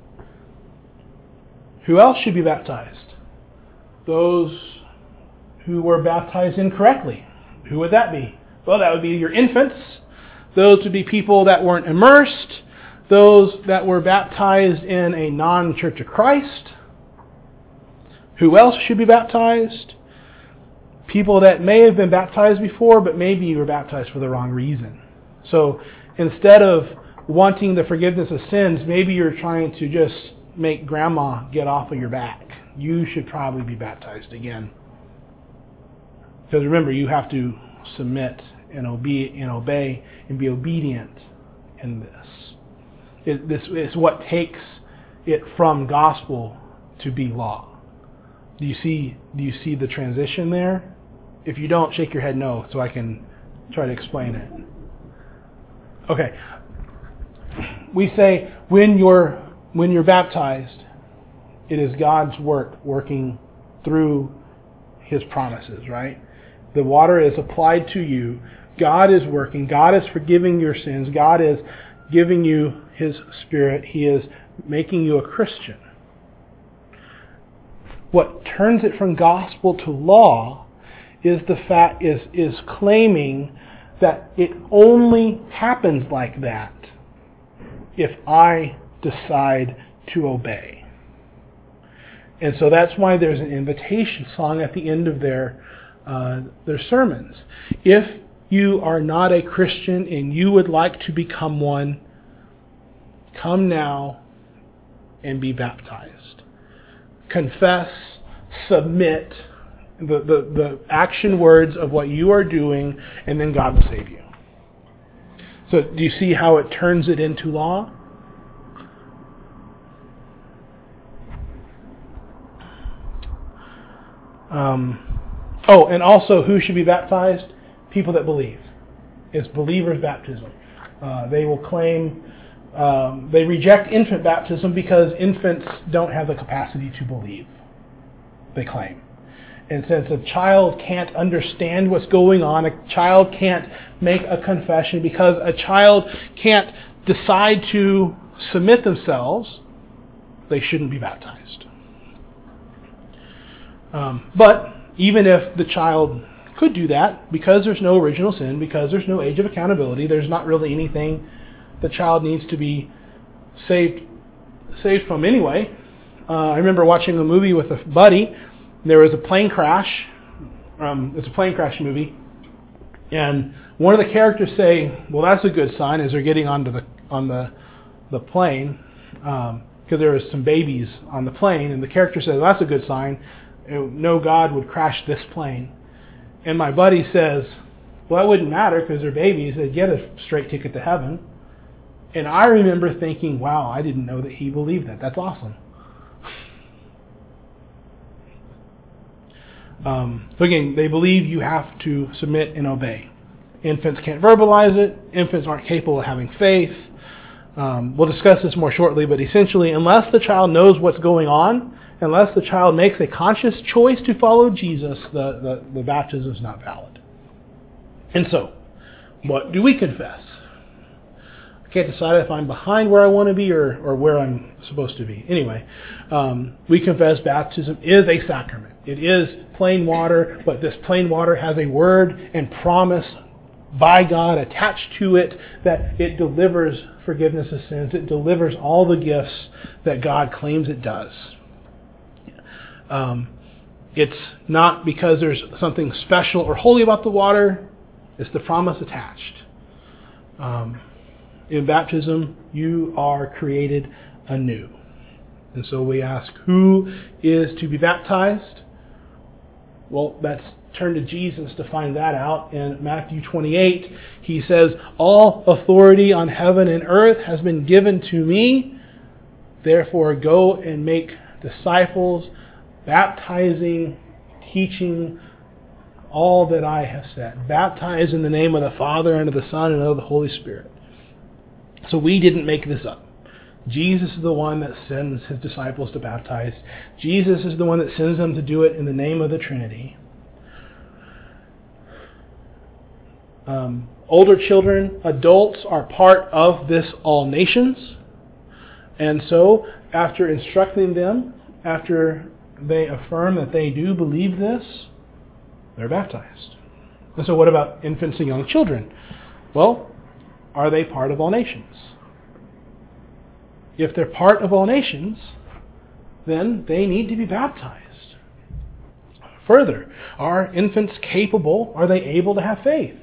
Who else should be baptized? Those who were baptized incorrectly. Who would that be? Well, that would be your infants. Those would be people that weren't immersed. Those that were baptized in a non-Church of Christ. Who else should be baptized? People that may have been baptized before, but maybe you were baptized for the wrong reason. So instead of wanting the forgiveness of sins, maybe you're trying to just make grandma get off of your back. You should probably be baptized again. Because remember, you have to submit and obey and obey and be obedient in this. It, this is what takes it from gospel to be law. Do you see? Do you see the transition there? If you don't, shake your head no, so I can try to explain it. Okay. We say when you're when you're baptized, it is God's work working through His promises, right? The water is applied to you. God is working. God is forgiving your sins. God is giving you His Spirit. He is making you a Christian. What turns it from gospel to law is the fact is is claiming that it only happens like that if I decide to obey. And so that's why there's an invitation song at the end of their uh, their sermons. If you are not a Christian and you would like to become one, come now and be baptized. Confess, submit the, the, the action words of what you are doing, and then God will save you. So do you see how it turns it into law? Um, oh, and also who should be baptized? People that believe. It's believers' baptism. Uh, they will claim, um, they reject infant baptism because infants don't have the capacity to believe, they claim. And since a child can't understand what's going on, a child can't make a confession because a child can't decide to submit themselves, they shouldn't be baptized. Um, but even if the child could do that, because there's no original sin, because there's no age of accountability, there's not really anything the child needs to be saved saved from anyway. Uh, I remember watching a movie with a buddy. There was a plane crash. Um, it's a plane crash movie, and one of the characters say, "Well, that's a good sign," as they're getting onto the on the the plane, because um, there was some babies on the plane, and the character says, "Well, that's a good sign. No God would crash this plane." And my buddy says, "Well, that wouldn't matter because they're babies. They'd get a straight ticket to heaven." And I remember thinking, wow, I didn't know that he believed that. That's awesome. Um, so again, they believe you have to submit and obey. Infants can't verbalize it. Infants aren't capable of having faith. Um, we'll discuss this more shortly, but essentially, unless the child knows what's going on, unless the child makes a conscious choice to follow Jesus, the, the, the baptism is not valid. And so, what do we confess? I can't decide if I'm behind where I want to be or, or where I'm supposed to be. Anyway, um, we confess baptism is a sacrament. It is plain water, but this plain water has a word and promise by God attached to it that it delivers forgiveness of sins. It delivers all the gifts that God claims it does. Um, It's not because there's something special or holy about the water. It's the promise attached. Um, in baptism, you are created anew. And so we ask, who is to be baptized? Well, let's turn to Jesus to find that out. In Matthew twenty-eight, he says, all authority on heaven and earth has been given to me. Therefore, go and make disciples, baptizing, teaching all that I have said. Baptize in the name of the Father, and of the Son, and of the Holy Spirit. So we didn't make this up. Jesus is the one that sends his disciples to baptize. Jesus is the one that sends them to do it in the name of the Trinity. Um, older children, adults are part of this all nations. And so, after instructing them, after they affirm that they do believe this, they're baptized. And so what about infants and young children? Well, are they part of all nations? If they're part of all nations, then they need to be baptized. Further, are infants capable, are they able to have faith?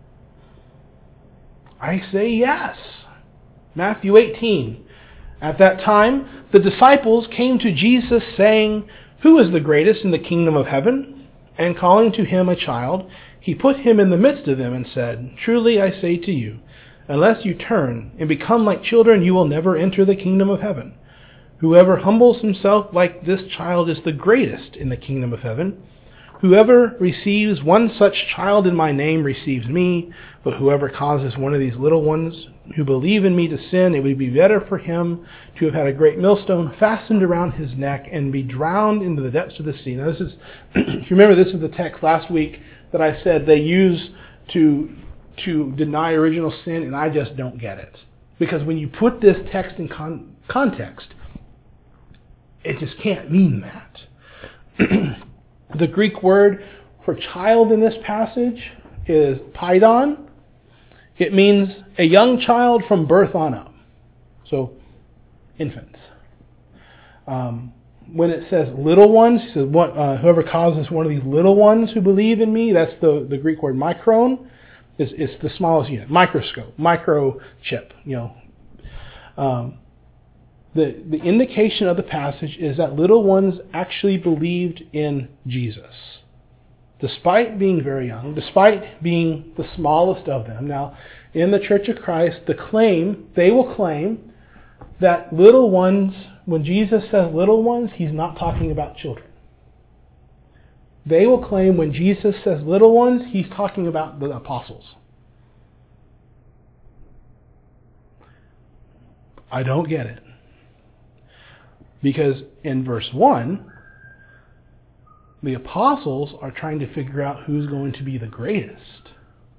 I say yes. Matthew eighteen. At that time, the disciples came to Jesus saying, who is the greatest in the kingdom of heaven? And calling to him a child, he put him in the midst of them and said, truly I say to you, unless you turn and become like children, you will never enter the kingdom of heaven. Whoever humbles himself like this child is the greatest in the kingdom of heaven. Whoever receives one such child in my name receives me, but whoever causes one of these little ones who believe in me to sin, it would be better for him to have had a great millstone fastened around his neck and be drowned into the depths of the sea. Now this is, if you remember, this is the text last week that I said they use to to deny original sin, and I just don't get it. Because when you put this text in con- context, it just can't mean that. The Greek word for child in this passage is paidon. It means a young child from birth on up. So, infants. Um, when it says little ones, it says what, uh, whoever causes one of these little ones who believe in me, that's the, the Greek word micron. It's, it's the smallest unit. Microscope. Microchip. You know. Um, The, the indication of the passage is that little ones actually believed in Jesus. Despite being very young, despite being the smallest of them. Now, in the Church of Christ, the claim, they will claim that little ones, when Jesus says little ones, he's not talking about children. They will claim when Jesus says little ones, he's talking about the apostles. I don't get it. Because in verse one, the apostles are trying to figure out who's going to be the greatest.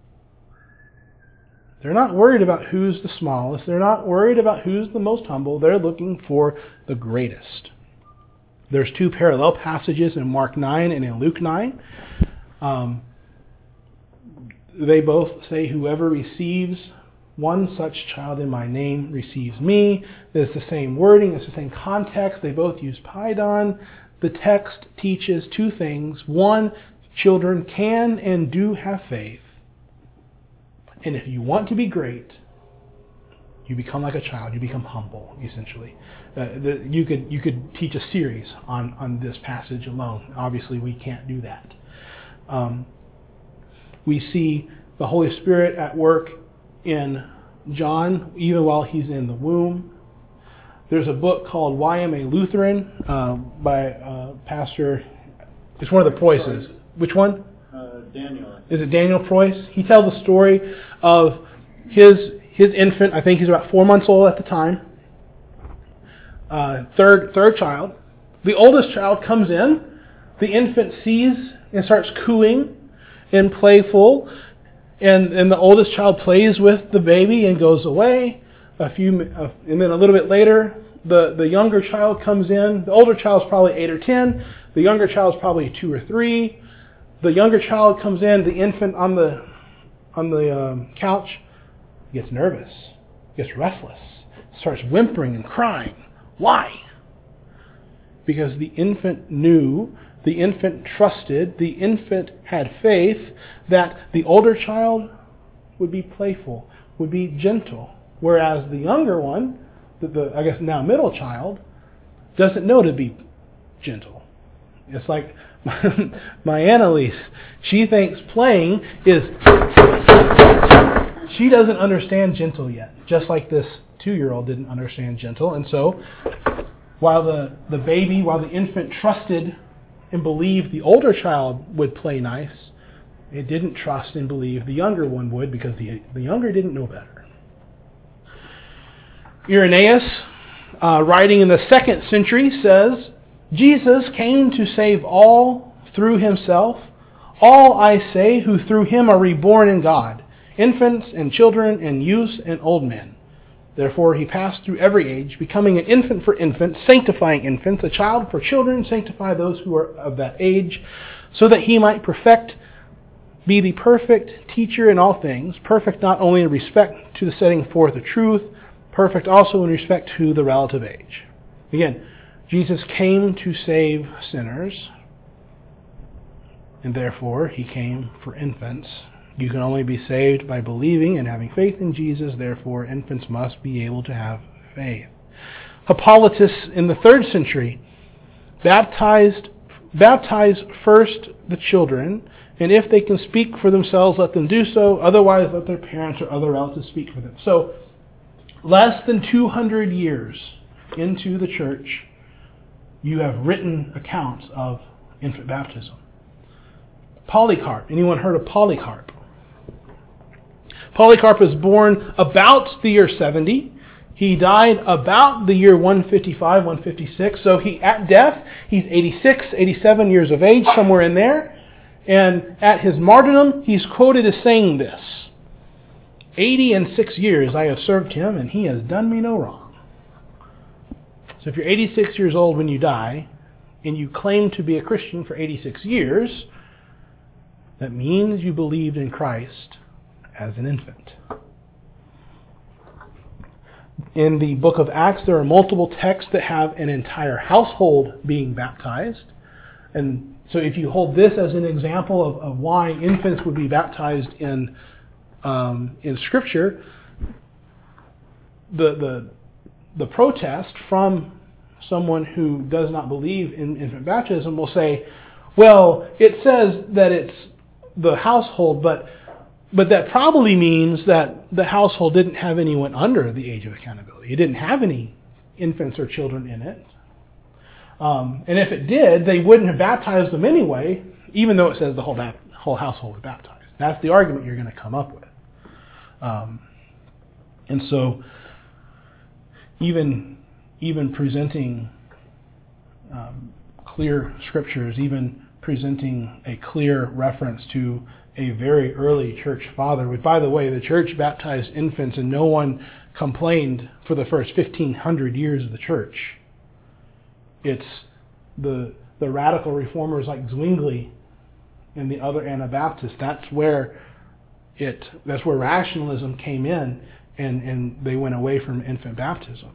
They're not worried about who's the smallest. They're not worried about who's the most humble. They're looking for the greatest. There's two parallel passages in Mark nine and in Luke nine. Um, they both say, whoever receives one such child in my name receives me. It's the same wording, it's the same context. They both use paidon. The text teaches two things. One, children can and do have faith. And if you want to be great, you become like a child. You become humble, essentially. Uh, the, you could you could teach a series on, on this passage alone. Obviously, we can't do that. Um, we see the Holy Spirit at work in John, even while he's in the womb. There's a book called Why Am I Lutheran uh, by uh, Pastor, it's one of the Preußes. Which one? Uh, Daniel. Is it Daniel Preuss? He tells the story of his his infant, I think he's about four months old at the time, uh, third third child. The oldest child comes in, the infant sees and starts cooing and playful, and, and the oldest child plays with the baby and goes away. A few, uh, and then a little bit later, the, the younger child comes in. The older child's probably eight or ten. The younger child's probably two or three. The younger child comes in. The infant on the on the um, couch gets nervous, gets restless, starts whimpering and crying. Why? Because the infant knew The infant trusted, the infant had faith that the older child would be playful, would be gentle. Whereas the younger one, the, the I guess now middle child, doesn't know to be gentle. It's like my, my Annalise. She thinks playing is... She doesn't understand gentle yet. Just like this two-year-old didn't understand gentle. And so, while the, the baby, while the infant trusted and believed the older child would play nice, it didn't trust and believe the younger one would, because the, the younger didn't know better. Irenaeus, uh, writing in the second century, says, Jesus came to save all through himself. All, I say, who through him are reborn in God, infants and children and youths and old men. Therefore he passed through every age, becoming an infant for infants, sanctifying infants, a child for children, sanctify those who are of that age, so that he might perfect, be the perfect teacher in all things, perfect not only in respect to the setting forth of truth, perfect also in respect to the relative age. Again, Jesus came to save sinners, and therefore he came for infants. You can only be saved by believing and having faith in Jesus. Therefore, infants must be able to have faith. Hippolytus in the third century baptized, baptize first the children, and if they can speak for themselves, let them do so. Otherwise, let their parents or other relatives speak for them. So, less than two hundred years into the church, you have written accounts of infant baptism. Polycarp. Anyone heard of Polycarp? Polycarp was born about the year seventy. He died about the year one fifty-five, one fifty-six. So he, at death, he's eighty-six, eighty-seven years of age, somewhere in there. And at his martyrdom, he's quoted as saying this: eighty and six years I have served him, and he has done me no wrong. So if you're eighty-six years old when you die, and you claim to be a Christian for eighty-six years, that means you believed in Christ as an infant. In the book of Acts, there are multiple texts that have an entire household being baptized. And so if you hold this as an example of, of why infants would be baptized in um, in Scripture, the, the, the protest from someone who does not believe in infant baptism will say, well, it says that it's the household, but but that probably means that the household didn't have anyone under the age of accountability. It didn't have any infants or children in it. Um, and if it did, they wouldn't have baptized them anyway, even though it says the whole, whole household was baptized. That's the argument you're going to come up with. Um, and so even, even presenting um, clear scriptures, even presenting a clear reference to a very early church father. Which, by the way, the church baptized infants and no one complained for the first fifteen hundred years of the church. It's the the radical reformers like Zwingli and the other Anabaptists. That's where it that's where rationalism came in, and, and they went away from infant baptism.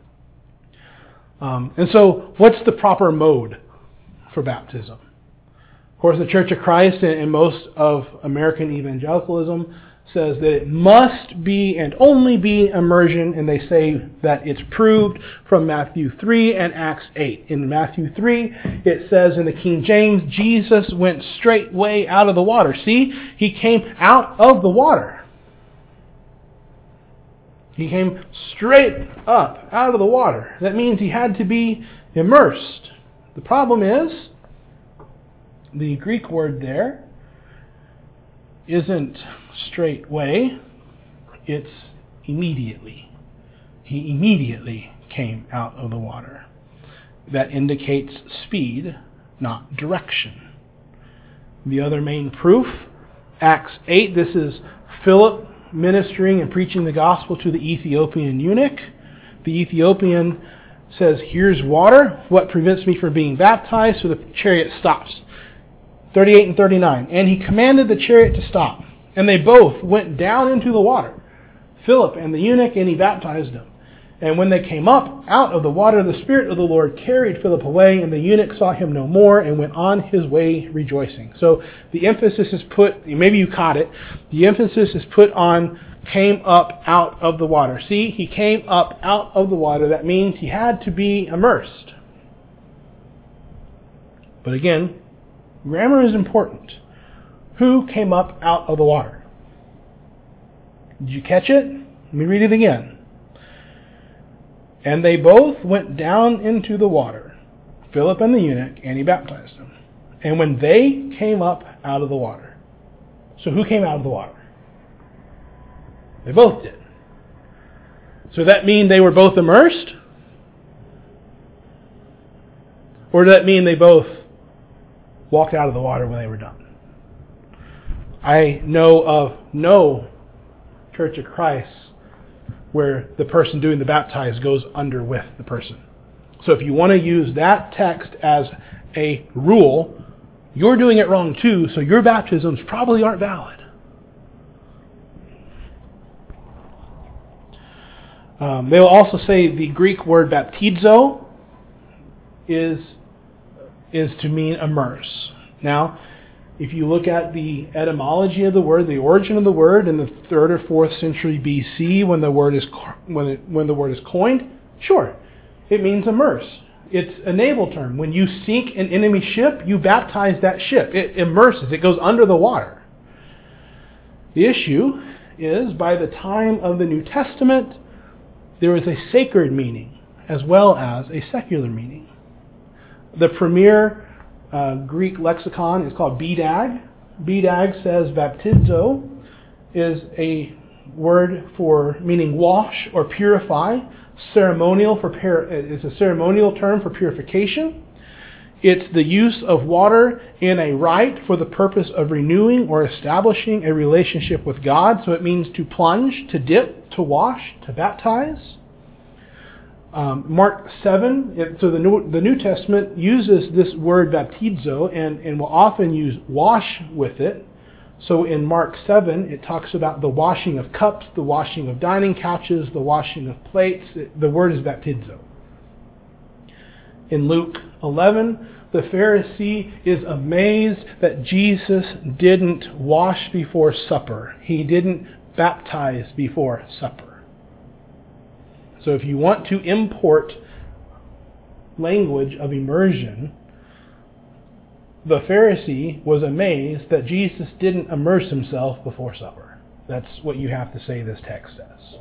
Um, and so, what's the proper mode for baptism? Of course, the Church of Christ and most of American evangelicalism says that it must be and only be immersion, and they say that it's proved from Matthew three and Acts eight. In Matthew three, it says in the King James, Jesus went straightway out of the water. See, he came out of the water. He came straight up out of the water. That means he had to be immersed. The problem is, the Greek word there isn't straightway, it's immediately. He immediately came out of the water. That indicates speed, not direction. The other main proof, Acts eight, this is Philip ministering and preaching the gospel to the Ethiopian eunuch. The Ethiopian says, here's water. What prevents me from being baptized? So the chariot stops. thirty-eight and thirty-nine. And he commanded the chariot to stop. And they both went down into the water, Philip and the eunuch, and he baptized him. And when they came up out of the water, the Spirit of the Lord carried Philip away, and the eunuch saw him no more and went on his way rejoicing. So the emphasis is put, maybe you caught it, the emphasis is put on came up out of the water. See, he came up out of the water. That means he had to be immersed. But again, grammar is important. Who came up out of the water? Did you catch it? Let me read it again. And they both went down into the water, Philip and the eunuch, and he baptized them. And when they came up out of the water. So who came out of the water? They both did. So that mean they were both immersed? Or did that mean they both walked out of the water when they were done? I know of no Church of Christ where the person doing the baptize goes under with the person. So if you want to use that text as a rule, you're doing it wrong too, so your baptisms probably aren't valid. Um, they will also say the Greek word baptizo is, is to mean immerse. Now, if you look at the etymology of the word, the origin of the word in the third or fourth century B C, when the word is when it, when the word is coined, sure, it means immerse. It's a naval term. When you sink an enemy ship, you baptize that ship. It immerses. It goes under the water. The issue is, by the time of the New Testament, there is a sacred meaning as well as a secular meaning. The premier uh, Greek lexicon is called B D A G. B D A G says baptizo is a word for meaning wash or purify. Ceremonial for pur- is a ceremonial term for purification. It's the use of water in a rite for the purpose of renewing or establishing a relationship with God. So it means to plunge, to dip, to wash, to baptize. Um, Mark seven, it, so the New, the New Testament uses this word baptizo and, and will often use wash with it. So in Mark seven, it talks about the washing of cups, the washing of dining couches, the washing of plates. It, the word is baptizo. In Luke eleven, the Pharisee is amazed that Jesus didn't wash before supper. He didn't baptize before supper. So if you want to import language of immersion, the Pharisee was amazed that Jesus didn't immerse himself before supper. That's what you have to say this text says.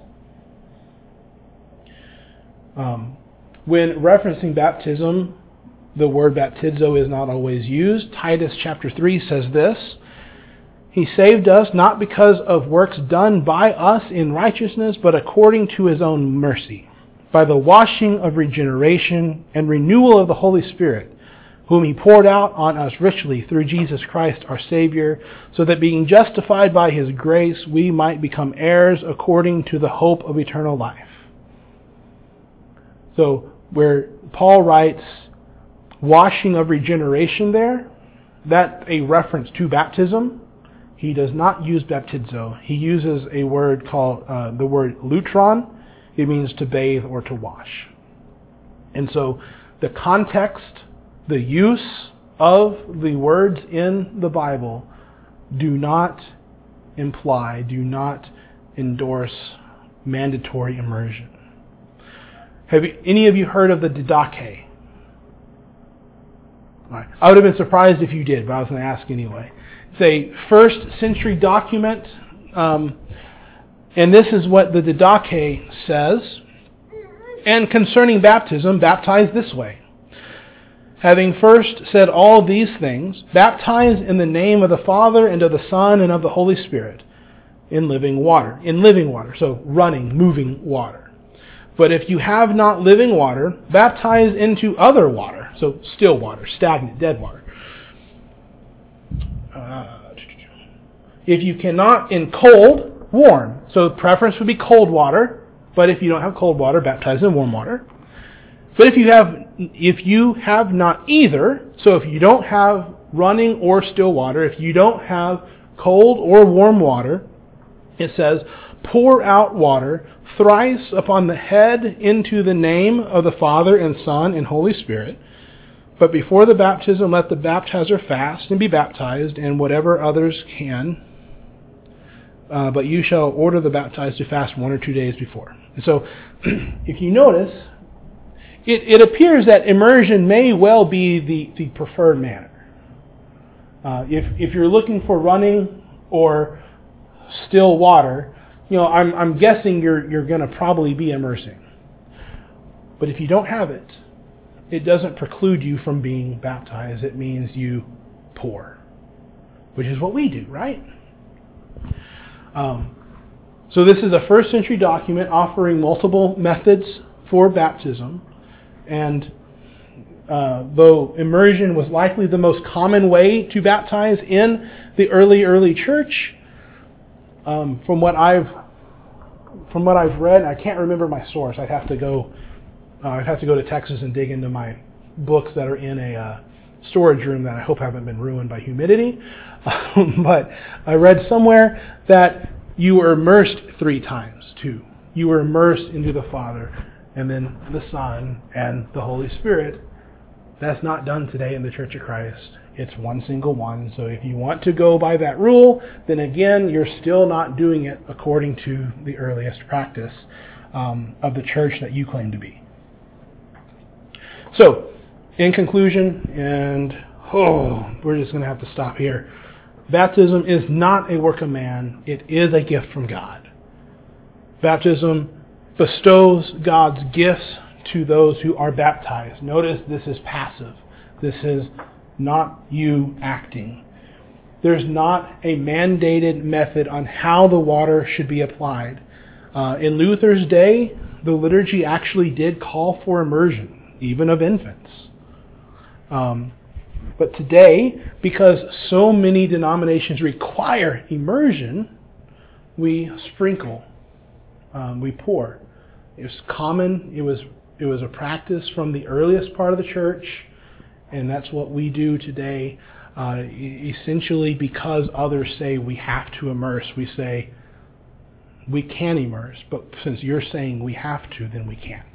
Um, when referencing baptism, the word baptizo is not always used. Titus chapter three says this: He saved us not because of works done by us in righteousness, but according to His own mercy, by the washing of regeneration and renewal of the Holy Spirit, whom He poured out on us richly through Jesus Christ our Savior, so that being justified by His grace, we might become heirs according to the hope of eternal life. So, where Paul writes washing of regeneration there, that's a reference to baptism. He does not use baptizo. He uses a word called uh, the word lutron. It means to bathe or to wash. And so the context, the use of the words in the Bible do not imply, do not endorse mandatory immersion. Have you, any of you heard of the Didache? Right. I would have been surprised if you did, but I was going to ask anyway. It's a first century document, um, and this is what the Didache says. And concerning baptism, baptize this way. Having first said all these things, baptize in the name of the Father and of the Son and of the Holy Spirit, in living water. In living water, so running, moving water. But if you have not living water, baptize into other water, so still water, stagnant, dead water. Uh, if you cannot, in cold, warm. So the preference would be cold water, but if you don't have cold water, baptize in warm water. But if you have if you have not either, so if you don't have running or still water, if you don't have cold or warm water, it says, pour out water thrice upon the head into the name of the Father and Son and Holy Spirit. But before the baptism, let the baptizer fast and be baptized, and whatever others can. Uh, but you shall order the baptized to fast one or two days before. And so, if you notice, it, it appears that immersion may well be the, the preferred manner. Uh, if if you're looking for running or still water, you know, I'm I'm guessing you're you're going to probably be immersing. But if you don't have it, it doesn't preclude you from being baptized. It means you pour, which is what we do, right? Um, so this is a first century document offering multiple methods for baptism. And uh, though immersion was likely the most common way to baptize in the early, early church, um, from what I've from what I've read, I can't remember my source. I'd have to go. Uh, I'd have to go to Texas and dig into my books that are in a uh, storage room that I hope haven't been ruined by humidity. Um, but I read somewhere that you were immersed three times too. You were immersed into the Father and then the Son and the Holy Spirit. That's not done today in the Church of Christ. It's one single one. So if you want to go by that rule, then again, you're still not doing it according to the earliest practice um, of the church that you claim to be. So, in conclusion, and oh, we're just going to have to stop here. Baptism is not a work of man. It is a gift from God. Baptism bestows God's gifts to those who are baptized. Notice this is passive. This is not you acting. There's not a mandated method on how the water should be applied. Uh, in Luther's day, the liturgy actually did call for immersion, even of infants. Um, but today, because so many denominations require immersion, we sprinkle, um, we pour. It was common. It was it was a practice from the earliest part of the church, and that's what we do today. Uh, essentially, because others say we have to immerse, we say we can immerse. But since you're saying we have to, then we can't.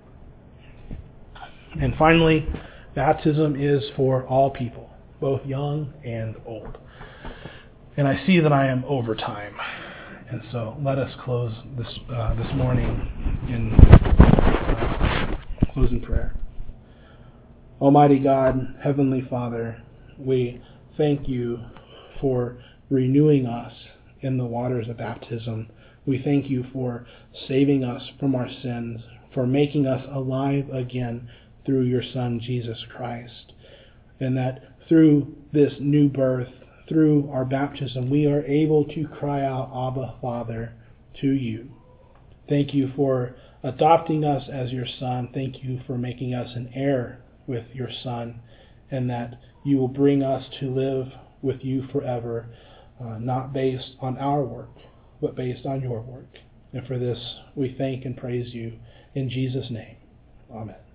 And finally, baptism is for all people, both young and old. And I see that I am over time. And so let us close this uh, this morning in uh, closing prayer. Almighty God, Heavenly Father, we thank you for renewing us in the waters of baptism. We thank you for saving us from our sins, for making us alive again through your Son, Jesus Christ. And that through this new birth, through our baptism, we are able to cry out, Abba, Father, to you. Thank you for adopting us as your Son. Thank you for making us an heir with your Son, and that you will bring us to live with you forever, uh, not based on our work, but based on your work. And for this, we thank and praise you in Jesus' name. Amen.